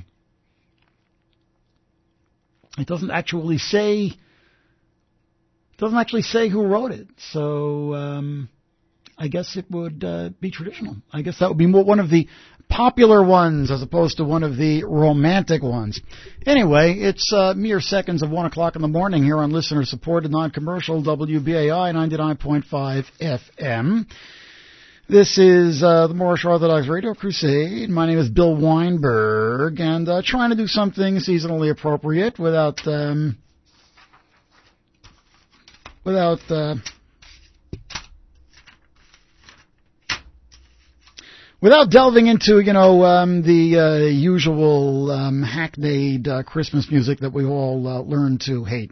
[SPEAKER 2] it doesn't actually say. It doesn't actually say who wrote it. So um, I guess it would uh, be traditional. I guess that would be more one of the popular ones as opposed to one of the romantic ones. Anyway, it's uh, mere seconds of one o'clock in the morning here on listener-supported non-commercial W B A I ninety-nine point five F M. This is uh, the Moorish Orthodox Radio Crusade. My name is Bill Weinberg, and uh, trying to do something seasonally appropriate without um, without uh, without delving into you know um, the uh, usual um, hackneyed uh, Christmas music that we all uh, learn to hate,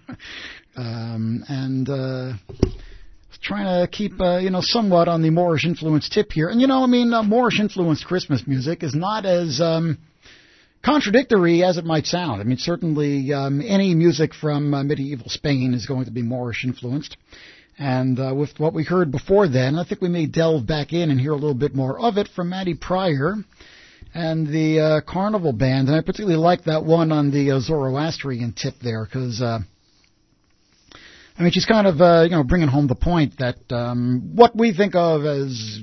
[SPEAKER 2] um, and. Uh, Trying to keep, uh, you know, somewhat on the Moorish influence tip here. And, you know, I mean, uh, Moorish influenced Christmas music is not as um, contradictory as it might sound. I mean, certainly um, any music from uh, medieval Spain is going to be Moorish influenced. And uh, with what we heard before then, I think we may delve back in and hear a little bit more of it from Maddie Pryor and the uh, Carnival Band. And I particularly like that one on the uh, Zoroastrian tip there because... Uh, I mean, she's kind of, uh, you know, bringing home the point that um, what we think of as,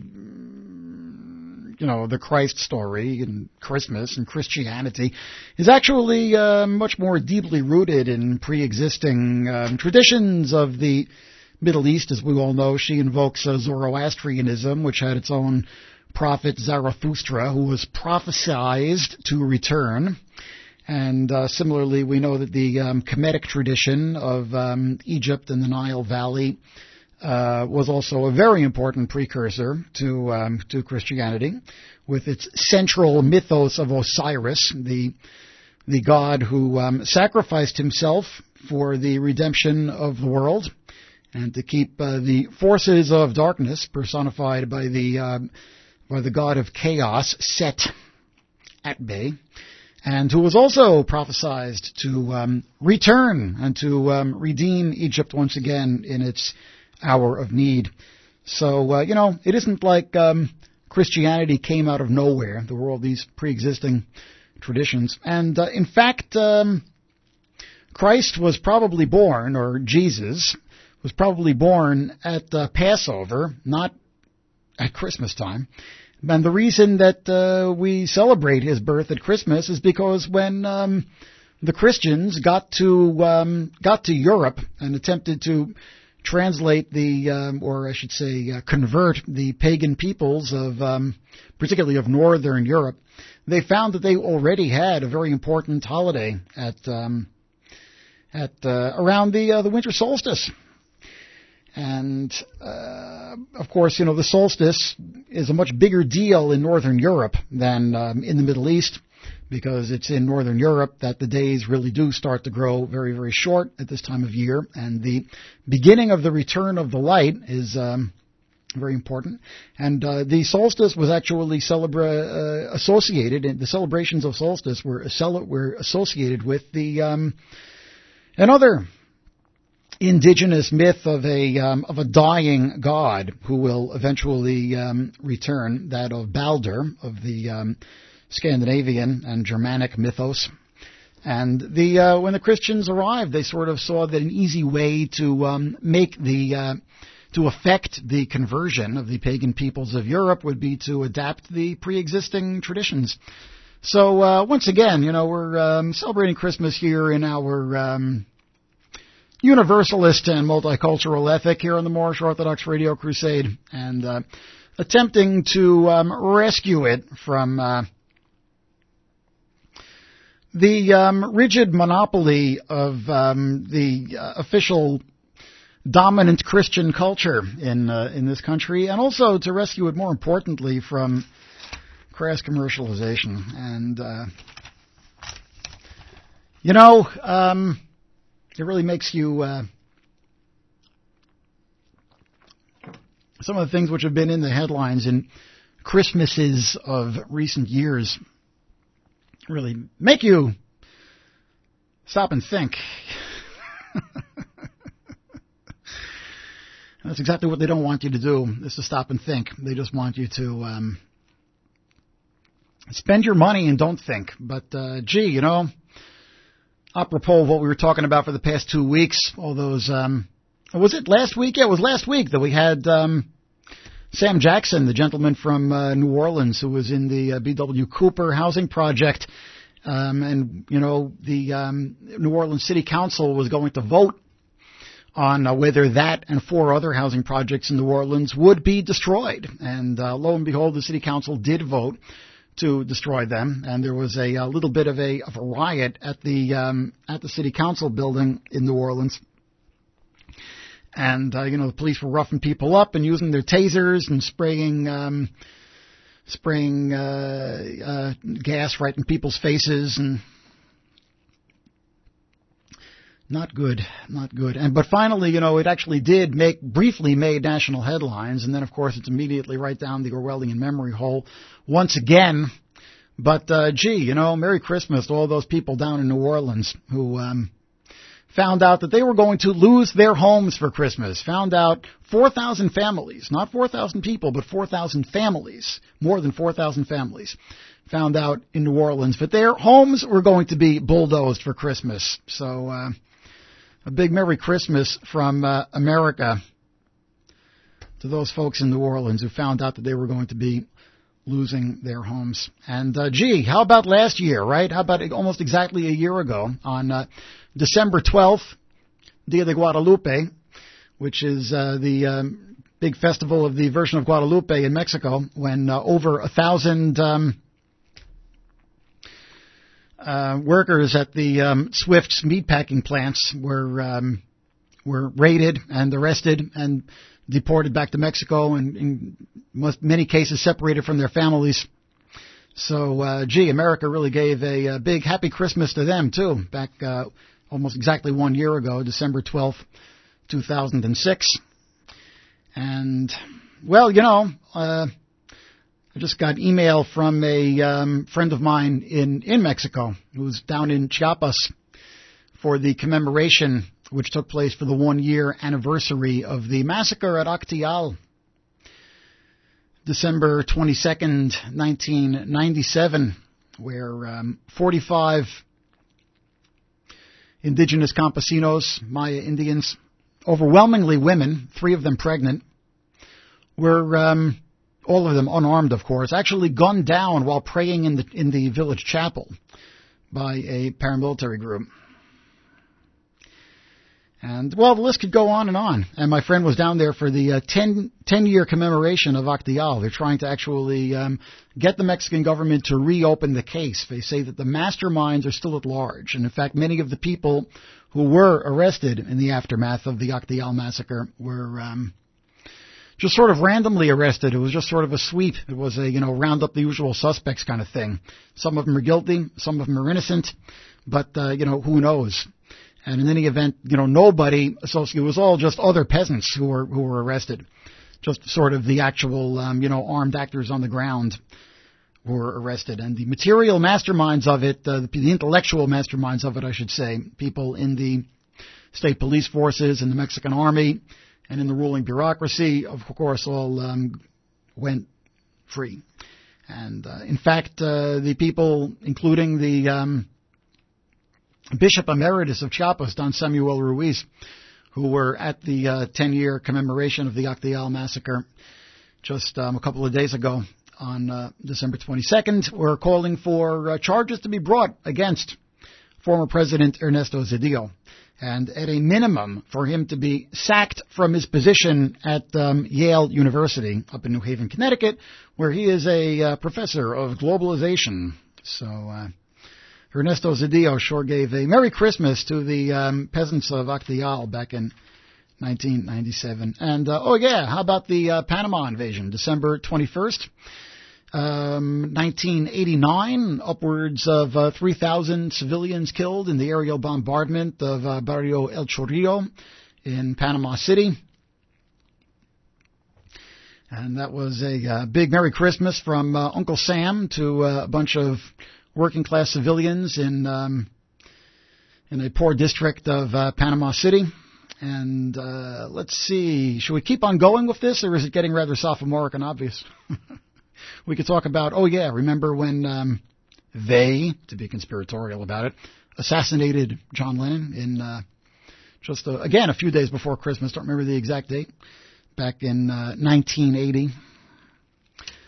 [SPEAKER 2] you know, the Christ story and Christmas and Christianity is actually uh, much more deeply rooted in pre-existing um, traditions of the Middle East. As we all know, she invokes uh, Zoroastrianism, which had its own prophet Zarathustra, who was prophesied to return. And uh, similarly, we know that the um, Kemetic tradition of um, Egypt and the Nile Valley uh, was also a very important precursor to um, to Christianity, with its central mythos of Osiris, the the god who um, sacrificed himself for the redemption of the world, and to keep uh, the forces of darkness, personified by the uh, by the god of chaos, Set, at bay. And who was also prophesied to um, return and to um, redeem Egypt once again in its hour of need. So, uh, you know, it isn't like um, Christianity came out of nowhere. There were all these pre-existing traditions. And, uh, in fact, um, Christ was probably born, or Jesus was probably born at uh, Passover, not at Christmas time. And the reason that uh, we celebrate his birth at Christmas is because when um, the Christians got to um, got to Europe and attempted to translate the, um, or I should say, uh, convert the pagan peoples of, um, particularly of Northern Europe, they found that they already had a very important holiday at um, at uh, around the uh, the winter solstice. And, uh, of course, you know, the solstice is a much bigger deal in Northern Europe than um, in the Middle East, because it's in Northern Europe that the days really do start to grow very, very short at this time of year. And the beginning of the return of the light is um, very important. And uh, the solstice was actually celebra- uh, associated, and the celebrations of solstice were, cel- were associated with the um, another indigenous myth of a um, of a dying god who will eventually um, return, that of Balder, of the um, Scandinavian and Germanic mythos. And the uh, when the Christians arrived, they sort of saw that an easy way to um, make the uh, to effect the conversion of the pagan peoples of Europe would be to adapt the pre-existing traditions. So uh, once again, you know, we're um, celebrating Christmas here in our um, universalist and multicultural ethic here on the Moorish Orthodox Radio Crusade, and uh, attempting to um, rescue it from uh, the um, rigid monopoly of um, the uh, official dominant Christian culture in uh, in this country, and also to rescue it, more importantly, from crass commercialization. And uh, you know. Um, It really makes you, uh, some of the things which have been in the headlines in Christmases of recent years really make you stop and think. That's exactly what they don't want you to do, is to stop and think. They just want you to um, spend your money and don't think. But, uh, gee, you know, apropos of what we were talking about for the past two weeks, all those, um, was it last week? Yeah, it was last week that we had um, Sam Jackson, the gentleman from uh, New Orleans who was in the uh, B W Cooper housing project. Um, and, you know, the um, New Orleans City Council was going to vote on uh, whether that and four other housing projects in New Orleans would be destroyed. And uh, lo and behold, the city council did vote to destroy them, and there was a, a little bit of a of a riot at the um, at the city council building in New Orleans. And uh, you know, the police were roughing people up and using their tasers and spraying um, spraying uh, uh, gas right in people's faces, and not good, not good. And but finally, you know, it actually did make briefly made national headlines, and then of course it's immediately right down the Orwellian memory hole once again. But uh, gee, you know, Merry Christmas to all those people down in New Orleans who um, found out that they were going to lose their homes for Christmas. Found out four thousand families, not four thousand people, but four thousand families, more than four thousand families, found out in New Orleans that their homes were going to be bulldozed for Christmas. So uh, a big Merry Christmas from uh, America to those folks in New Orleans who found out that they were going to be losing their homes. And uh, gee, how about last year, right? How about almost exactly a year ago on uh, December twelfth, Dia de Guadalupe, which is uh, the um, big festival of the Virgin of Guadalupe in Mexico, when uh, over a thousand um, uh, workers at the um, Swift's meatpacking plants were um, were raided and arrested and deported back to Mexico, and in most, many cases separated from their families. So, uh, gee, America really gave a, a big happy Christmas to them, too, back uh, almost exactly one year ago, December twelfth, two thousand six. And, well, you know, uh, I just got email from a um, friend of mine in, in Mexico who's down in Chiapas for the commemoration which took place for the one-year anniversary of the massacre at Acteal, December twenty-second, nineteen ninety-seven, where um, forty-five indigenous campesinos, Maya Indians, overwhelmingly women, three of them pregnant, were, um, all of them unarmed, of course, actually gunned down while praying in the in the village chapel by a paramilitary group. And, well, the list could go on and on. And my friend was down there for the uh, ten, ten-year commemoration of Acteal. They're trying to actually um, get the Mexican government to reopen the case. They say that the masterminds are still at large. And, in fact, many of the people who were arrested in the aftermath of the Acteal massacre were um, just sort of randomly arrested. It was just sort of a sweep. It was a, you know, round up the usual suspects kind of thing. Some of them are guilty. Some of them are innocent. But, uh, you know, who knows? And in any event, you know, nobody associated. It was all just other peasants who were who were arrested. Just sort of the actual, um, you know, armed actors on the ground were arrested. And the material masterminds of it, uh, the, the intellectual masterminds of it, I should say, people in the state police forces, in the Mexican army, and in the ruling bureaucracy, of course, all um, went free. And uh, in fact, uh, the people, including the um, Bishop Emeritus of Chiapas, Don Samuel Ruiz, who were at the uh, ten-year commemoration of the Acteal massacre just um, a couple of days ago on uh, December twenty-second, were calling for uh, charges to be brought against former President Ernesto Zedillo, and at a minimum for him to be sacked from his position at um, Yale University up in New Haven, Connecticut, where he is a uh, professor of globalization. So uh Ernesto Zedillo sure gave a Merry Christmas to the um, peasants of Acteal back in nineteen ninety-seven. And, uh, oh yeah, how about the uh, Panama invasion, December twenty-first, um, nineteen eighty-nine, upwards of uh, three thousand civilians killed in the aerial bombardment of uh, Barrio El Chorrillo in Panama City. And that was a uh, big Merry Christmas from uh, Uncle Sam to uh, a bunch of working-class civilians in um, in a poor district of uh, Panama City. And uh, let's see, should we keep on going with this, or is it getting rather sophomoric and obvious? We could talk about, oh yeah, remember when um, they, to be conspiratorial about it, assassinated John Lennon in uh, just, a, again, a few days before Christmas, don't remember the exact date, back in uh, nineteen eighty.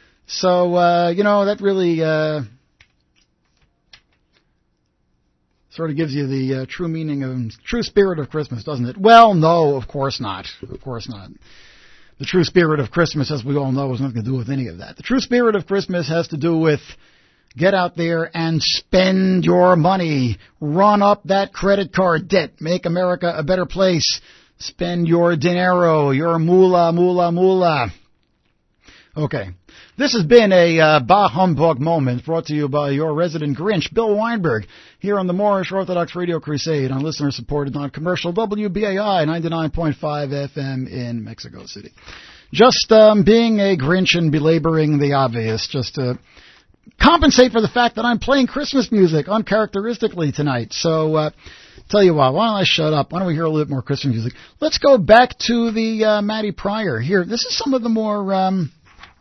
[SPEAKER 2] So, uh, you know, that really... Uh, Sort of gives you the uh, true meaning of, true spirit of Christmas, doesn't it? Well, no, of course not. Of course not. The true spirit of Christmas, as we all know, has nothing to do with any of that. The true spirit of Christmas has to do with get out there and spend your money. Run up that credit card debt. Make America a better place. Spend your dinero, your moolah, moolah, moolah. Okay. This has been a uh, Bah Humbug moment brought to you by your resident Grinch, Bill Weinberg, here on the Moorish Orthodox Radio Crusade on listener-supported non-commercial W B A I ninety-nine point five F M in Mexico City. Just um, being a Grinch and belaboring the obvious, just to compensate for the fact that I'm playing Christmas music uncharacteristically tonight. So, uh, tell you what, why don't I shut up? Why don't we hear a little bit more Christmas music? Let's go back to the uh, Matty Pryor. Here, this is some of the more... Um,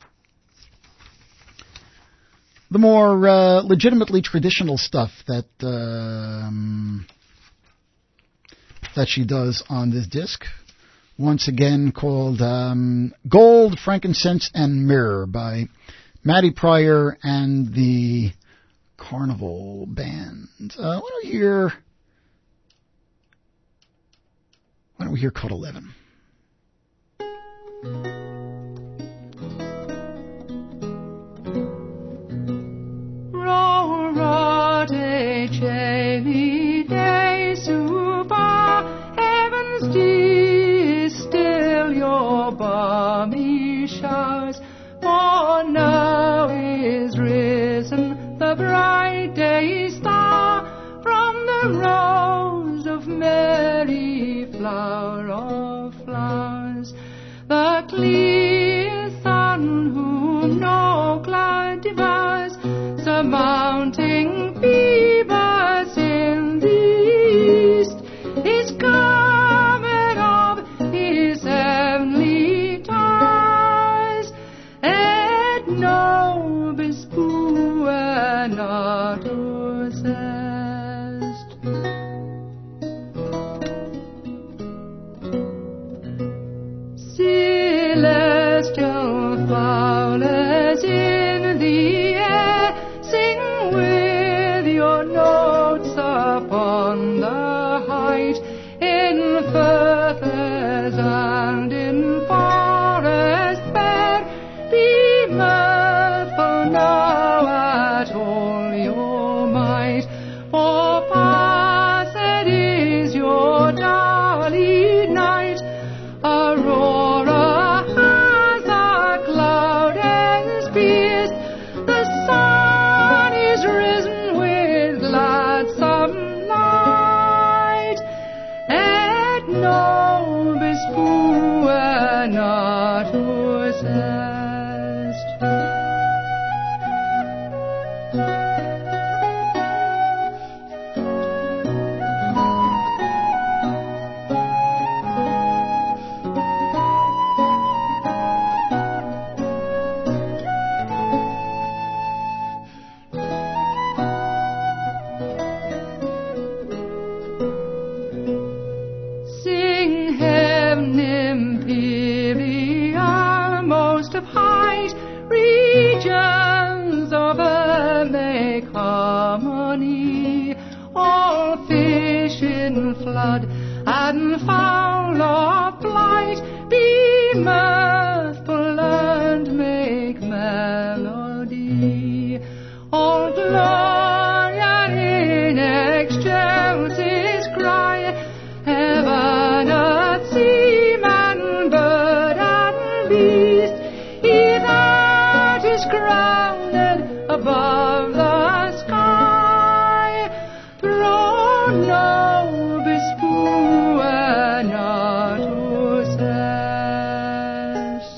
[SPEAKER 2] The more uh, legitimately traditional stuff that um, that she does on this disc, once again called um, Gold, Frankincense, and Myrrh by Matty Pryor and the Carnival Band. Uh, why don't we hear? Why don't we hear Cut eleven?
[SPEAKER 4] Chevy day super, heavens distill your balmy showers, for now is risen the bright day star from the rose of Mary, flower of flowers. The clear sun whom no cloud devours, surmounting Phoebus in the east, is coming of his heavenly towers, et nobis puenatus est. Celestial flowers in the air, sing with your notes upon the height, in firths and in forest bare. Be mirthful now at all your might, for passed is your darly night. Aurora has a cloud has pierced, the sun is risen with gladsome light, et nobis puenatus est. Sing heaven imperial, most of height, regions of earth make harmony. All fish in flood and fowl of flight, be mirthful and make melody. All gloria in excelsis cry, heaven, earth, sea, man, bird, and beast, he that is crowned above the sky, pro nobis puenatus est.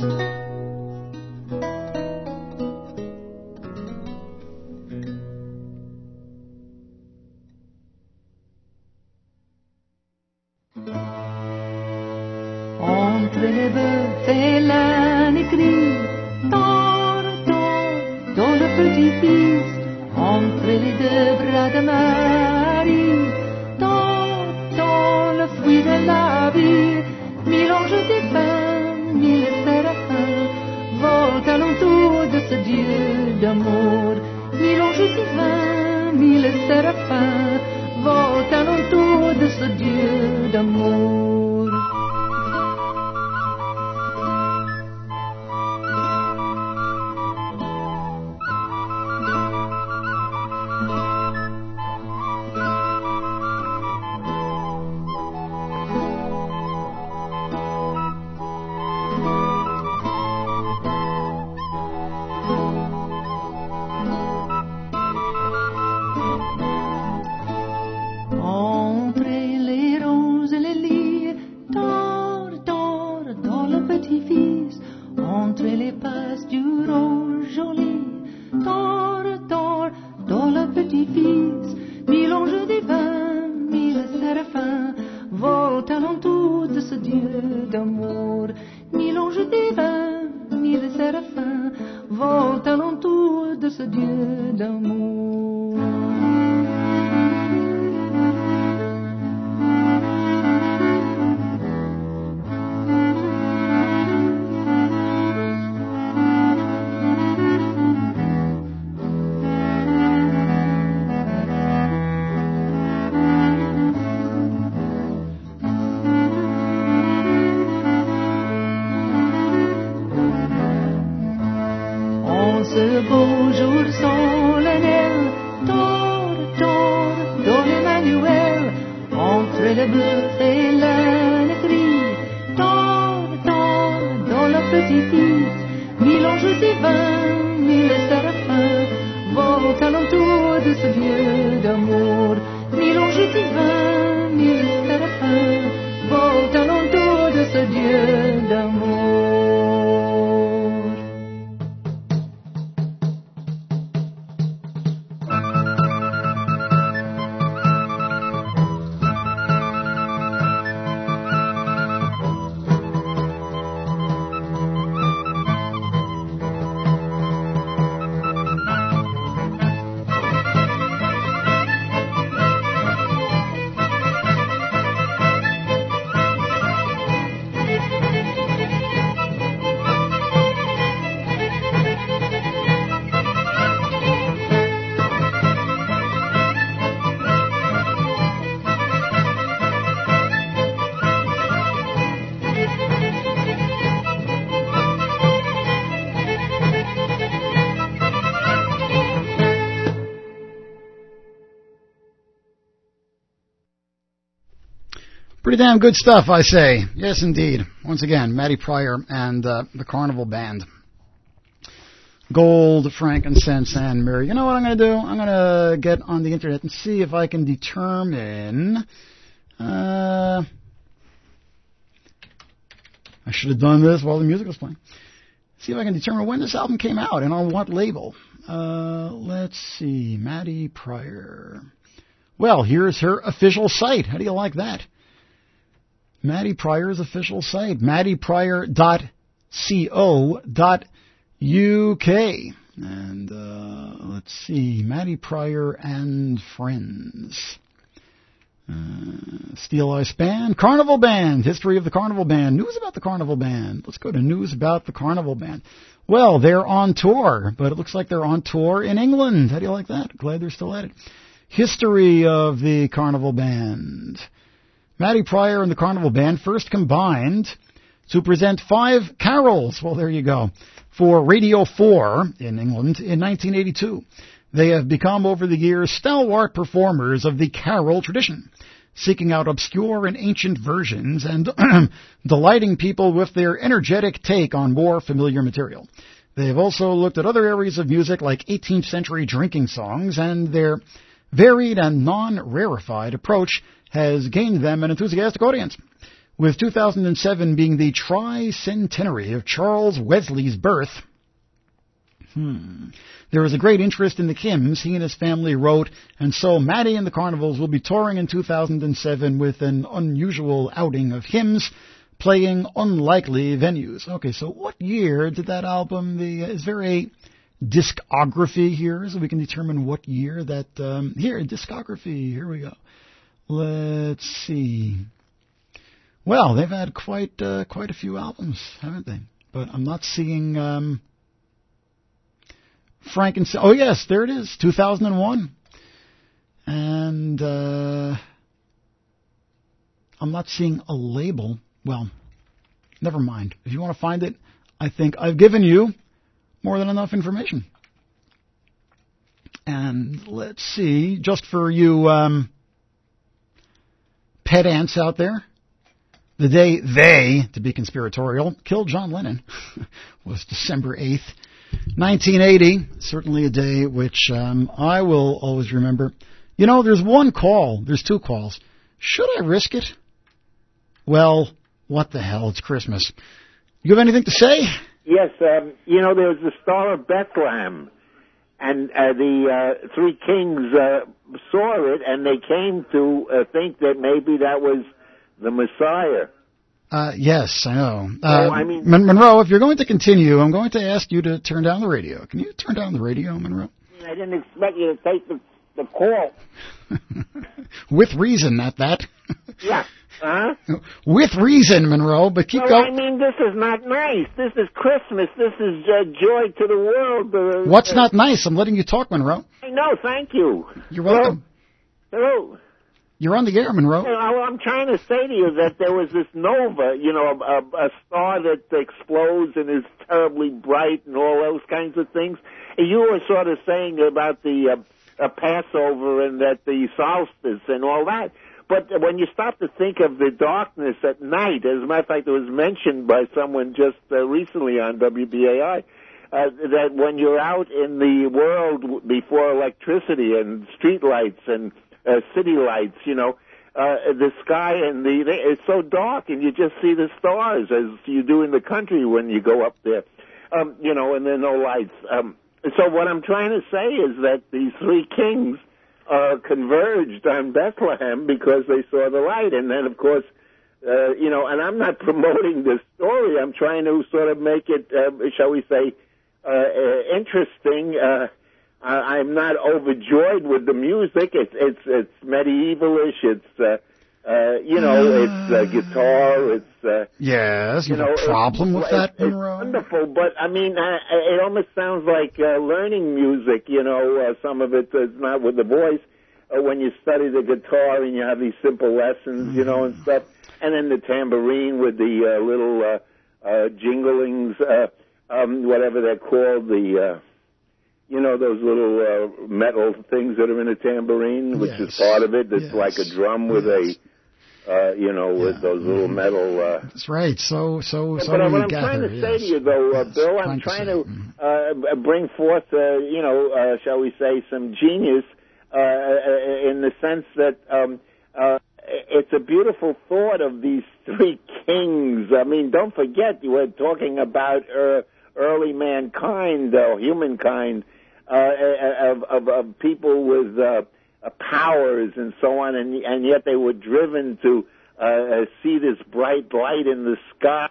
[SPEAKER 4] Entre les bœufs et l'âne gris, tord, tord, dans le petit-fils, entre les deux bras de Marie, tord, dans le fruit de la vie, mille anges divins, mille séraphins, volent alentour de ce Dieu d'amour. Mille anges divins, mille séraphins, volent ce Dieu d'amour.
[SPEAKER 2] Pretty damn good stuff, I say. Yes, indeed. Once again, Matty Pryor and uh, the Carnival Band. Gold, frankincense, and myrrh. You know what I'm going to do? I'm going to get on the internet and see if I can determine... Uh, I should have done this while the music was playing. See if I can determine when this album came out and on what label. Uh, let's see. Matty Pryor. Well, here's her official site. How do you like that? Matty Pryor's official site, matty pryor dot co dot U K. And uh, let's see, Matty Pryor and Friends. Uh, Steel Ice Band, Carnival Band, history of the Carnival Band, news about the Carnival Band. Let's go to news about the Carnival Band. Well, they're on tour, but it looks like they're on tour in England. How do you like that? Glad they're still at it. History of the Carnival Band. Matty Pryor and the Carnival Band first combined to present five carols, well, there you go, for Radio four in England in nineteen eighty-two. They have become, over the years, stalwart performers of the carol tradition, seeking out obscure and ancient versions and delighting people with their energetic take on more familiar material. They have also looked at other areas of music like eighteenth century drinking songs, and their varied and non-rarefied approach has gained them an enthusiastic audience. With two thousand seven being the tricentenary of Charles Wesley's birth, hmm, there is a great interest in the hymns he and his family wrote, and so Matty and the Carnivals will be touring in two thousand seven with an unusual outing of hymns, playing unlikely venues. Okay, so what year did that album, the, is there a discography here so we can determine what year that, um, here, discography, here we go. Let's see. Well, they've had quite uh, quite a few albums, haven't they? But I'm not seeing um, Frankenstein. Oh, yes, there it is, two thousand one. And uh, I'm not seeing a label. Well, never mind. If you want to find it, I think I've given you more than enough information. And let's see, just for you um, pedants out there, the day they, to be conspiratorial, killed John Lennon was December eighth, nineteen eighty. Certainly a day which um, I will always remember. You know, there's one call. There's two calls. Should I risk it? Well, what the hell? It's Christmas. You have anything to say?
[SPEAKER 5] Yes. Um, you know, there was the Star of Bethlehem, and uh, the uh, three kings uh, saw it, and they came to uh, think that maybe that was the Messiah.
[SPEAKER 2] Uh, yes, I know.
[SPEAKER 5] So,
[SPEAKER 2] Uh,
[SPEAKER 5] I mean,
[SPEAKER 2] Mon- Monroe, if you're going to continue, I'm going to ask you to turn down the radio. Can you turn down the radio, Monroe?
[SPEAKER 5] I didn't expect you to take the, the call.
[SPEAKER 2] With reason, not that.
[SPEAKER 5] Yeah. Huh?
[SPEAKER 2] With reason, Monroe, but keep
[SPEAKER 5] Well,
[SPEAKER 2] going.
[SPEAKER 5] I mean, this is not nice. This is Christmas. This is uh, joy to the world. Uh,
[SPEAKER 2] What's
[SPEAKER 5] uh,
[SPEAKER 2] not nice? I'm letting you talk, Monroe.
[SPEAKER 5] No, thank you.
[SPEAKER 2] You're welcome.
[SPEAKER 5] Hello.
[SPEAKER 2] You're on the air, Monroe.
[SPEAKER 5] You know, I'm trying to say to you that there was this nova, you know, a, a star that explodes and is terribly bright and all those kinds of things. And you were sort of saying about the uh, uh, Passover and that the solstice and all that. But when you stop to think of the darkness at night, as a matter of fact, it was mentioned by someone just uh, recently on W B A I, uh, that when you're out in the world before electricity and street lights and uh, city lights, you know, uh, the sky and the, it's so dark and you just see the stars as you do in the country when you go up there, um, you know, and there are no lights. Um, so what I'm trying to say is that these three kings Uh, converged on Bethlehem because they saw the light. And then, of course, uh, you know, and I'm not promoting this story. I'm trying to sort of make it, uh, shall we say, uh, uh, interesting. Uh, I, I'm not overjoyed with the music. It's it's it's medievalish. It's uh, uh, you know, it's uh, guitar. It's uh,
[SPEAKER 2] yes.
[SPEAKER 5] You
[SPEAKER 2] You
[SPEAKER 5] know,
[SPEAKER 2] have a problem
[SPEAKER 5] it's,
[SPEAKER 2] with that,
[SPEAKER 5] it's, it's
[SPEAKER 2] Monroe?
[SPEAKER 5] wonderful, but I mean, uh, it almost sounds like uh, learning music. You know, uh, some of it is not with the voice. Uh, when you study the guitar and you have these simple lessons, you know, and stuff, and then the tambourine with the uh, little uh, uh, jinglings, uh, um, whatever they're called, the uh, you know, those little uh, metal things that are in a tambourine, which
[SPEAKER 2] Yes.
[SPEAKER 5] is part of it. It's
[SPEAKER 2] Yes.
[SPEAKER 5] like a drum with
[SPEAKER 2] Yes.
[SPEAKER 5] a Uh, you know, with
[SPEAKER 2] Yeah.
[SPEAKER 5] those little metal. Uh,
[SPEAKER 2] That's right. So, so, so
[SPEAKER 5] but
[SPEAKER 2] we
[SPEAKER 5] what I'm
[SPEAKER 2] gather,
[SPEAKER 5] trying to
[SPEAKER 2] yes.
[SPEAKER 5] say to you, though, uh,
[SPEAKER 2] Yes.
[SPEAKER 5] Bill, I'm
[SPEAKER 2] Trying
[SPEAKER 5] trying
[SPEAKER 2] to
[SPEAKER 5] to,
[SPEAKER 2] say,
[SPEAKER 5] uh, bring forth, uh, you know, uh, shall we say, some genius uh, in the sense that um, uh, it's a beautiful thought of these three kings. I mean, don't forget, you were talking about uh, early mankind, or humankind, uh, of, of, of people with uh, powers and so on, and, and yet they were driven to uh, see this bright light in the sky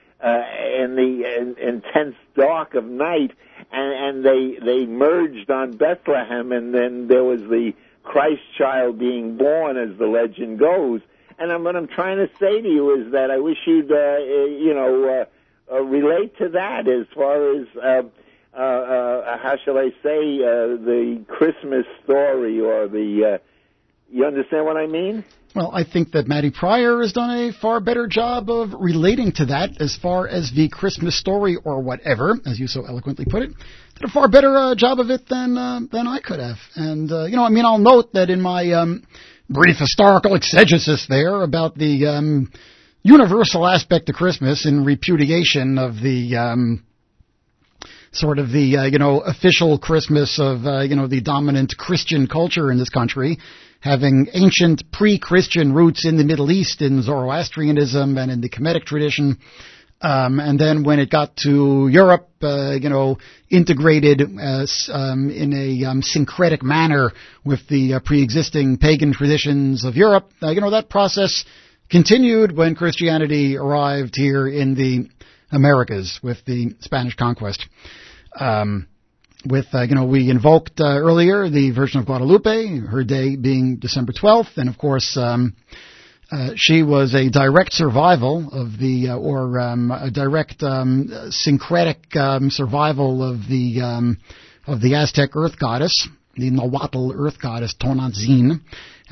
[SPEAKER 5] uh, in the in, intense dark of night, and, and they they merged on Bethlehem, and then there was the Christ child being born, as the legend goes. And I'm, what I'm trying to say to you is that I wish you'd, uh, you know, uh, uh, relate to that as far as, uh, uh, uh, how shall I say, uh, the Christmas story or the, uh, you understand what I mean?
[SPEAKER 2] Well, I think that Matty Pryor has done a far better job of relating to that as far as the Christmas story or whatever, as you so eloquently put it, did a far better uh, job of it than uh, than I could have. And, uh, you know, I mean, I'll note that in my um, brief historical exegesis there about the um, universal aspect of Christmas in repudiation of the um, sort of the, uh, you know, official Christmas of, uh, you know, the dominant Christian culture in this country, having ancient pre-Christian roots in the Middle East in Zoroastrianism and in the Kemetic tradition. Um, and then when it got to Europe, uh, you know, integrated uh, um, in a um, syncretic manner with the uh, pre-existing pagan traditions of Europe, uh, you know, that process continued when Christianity arrived here in the Americas with the Spanish conquest. Um, with, uh, you know, we invoked uh, earlier the Virgin of Guadalupe, her day being December twelfth, and of course, um, uh, she was a direct survival of the, uh, or um, a direct um, syncretic um, survival of the um, of the Aztec earth goddess, the Nahuatl earth goddess Tonantzin,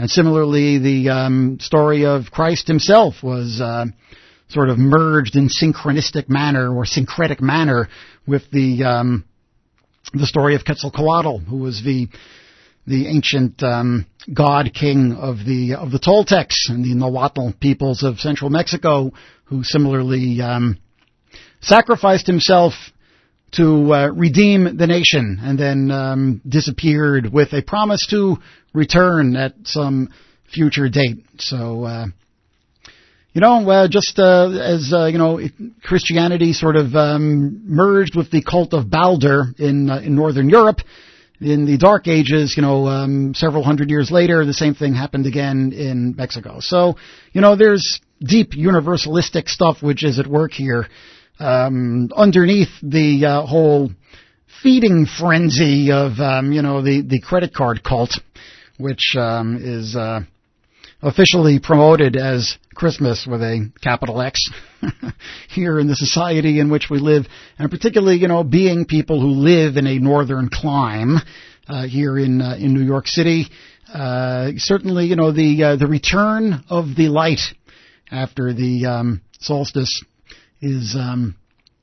[SPEAKER 2] And similarly, the um, story of Christ himself was uh, sort of merged in synchronistic manner or syncretic manner with the um, the story of Quetzalcoatl, who was the the ancient um, god king of the of the Toltecs and the Nahuatl peoples of central Mexico, who similarly um, sacrificed himself to uh, redeem the nation, and then um, disappeared with a promise to return at some future date. So, uh, you know, uh, just uh, as uh, you know, it, Christianity sort of um, merged with the cult of Balder in uh, in Northern Europe. In the Dark Ages, you know, um, several hundred years later, the same thing happened again in Mexico. So, you know, there's deep universalistic stuff which is at work here. Um, underneath the uh, whole feeding frenzy of, um, you know, the, the credit card cult, which um, is uh, officially promoted as Christmas with a capital X here in the society in which we live, and particularly, you know, being people who live in a northern clime uh, here in uh, in New York City. Uh, certainly, you know, the uh, the return of the light after the um, solstice is um,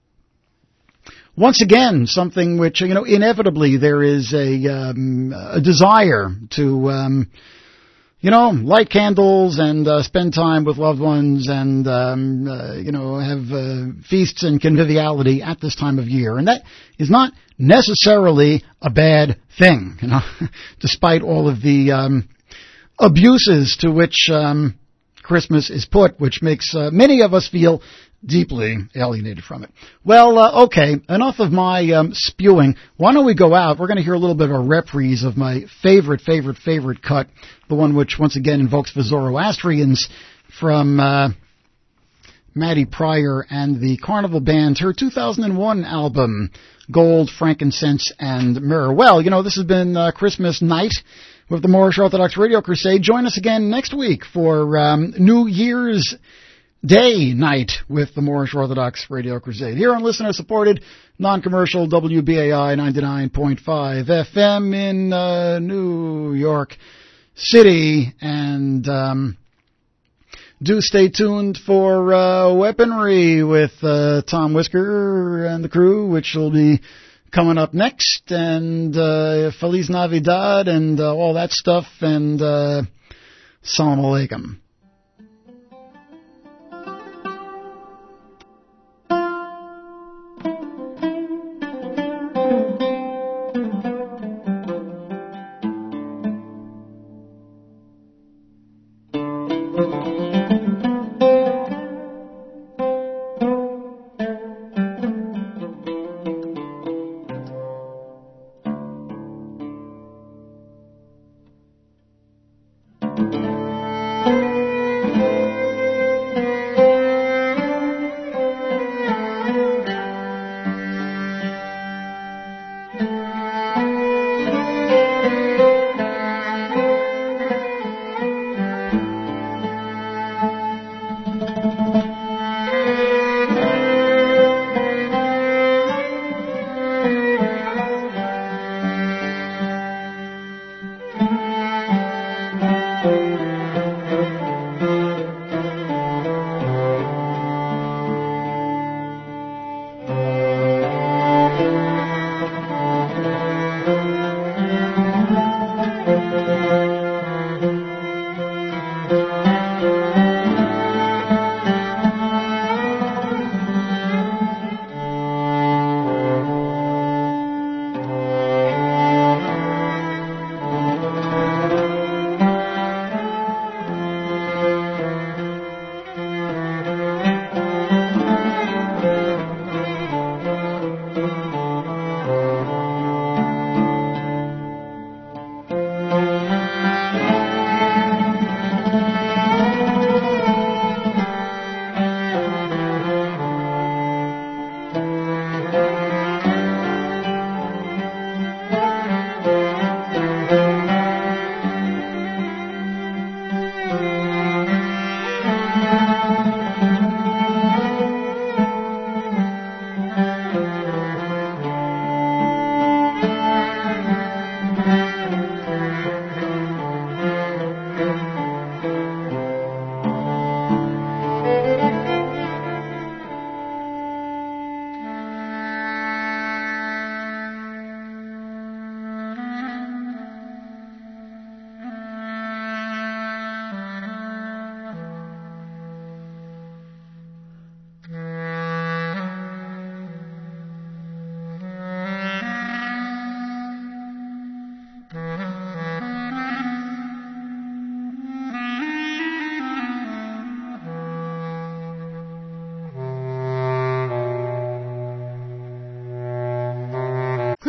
[SPEAKER 2] once again something which, you know, inevitably there is a um, a desire to um, you know, light candles and uh, spend time with loved ones and um, uh, you know, have uh, feasts and conviviality at this time of year, and that is not necessarily a bad thing, you know, despite all of the um, abuses to which um, Christmas is put, which makes uh, many of us feel deeply alienated from it. Well, uh, okay, enough of my um, spewing. Why don't we go out? We're going to hear a little bit of a reprise of my favorite, favorite, favorite cut, the one which once again invokes the Zoroastrians from uh, Maddie Pryor and the Carnival Band, her two thousand one album, Gold, Frankincense, and Myrrh. Well, you know, this has been uh, Christmas night with the Moorish Orthodox Radio Crusade. Join us again next week for um, New Year's Day night with the Moorish Orthodox Radio Crusade. Here on listener-supported, non-commercial W B A I ninety-nine point five F M in uh, New York City. And um, do stay tuned for uh, Weaponry with uh, Tom Whisker and the crew, which will be coming up next. And uh, Feliz Navidad and uh, all that stuff. And uh, Salam Alaikum.
[SPEAKER 4] Thank you.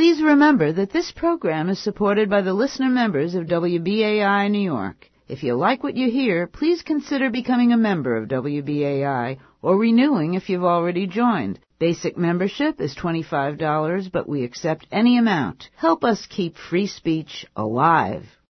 [SPEAKER 1] Please remember that this program is supported by the listener members of W B A I New York. If you like what you hear, please consider becoming a member of W B A I or renewing if you've already joined. Basic membership is twenty-five dollars, but we accept any amount. Help us keep free speech alive.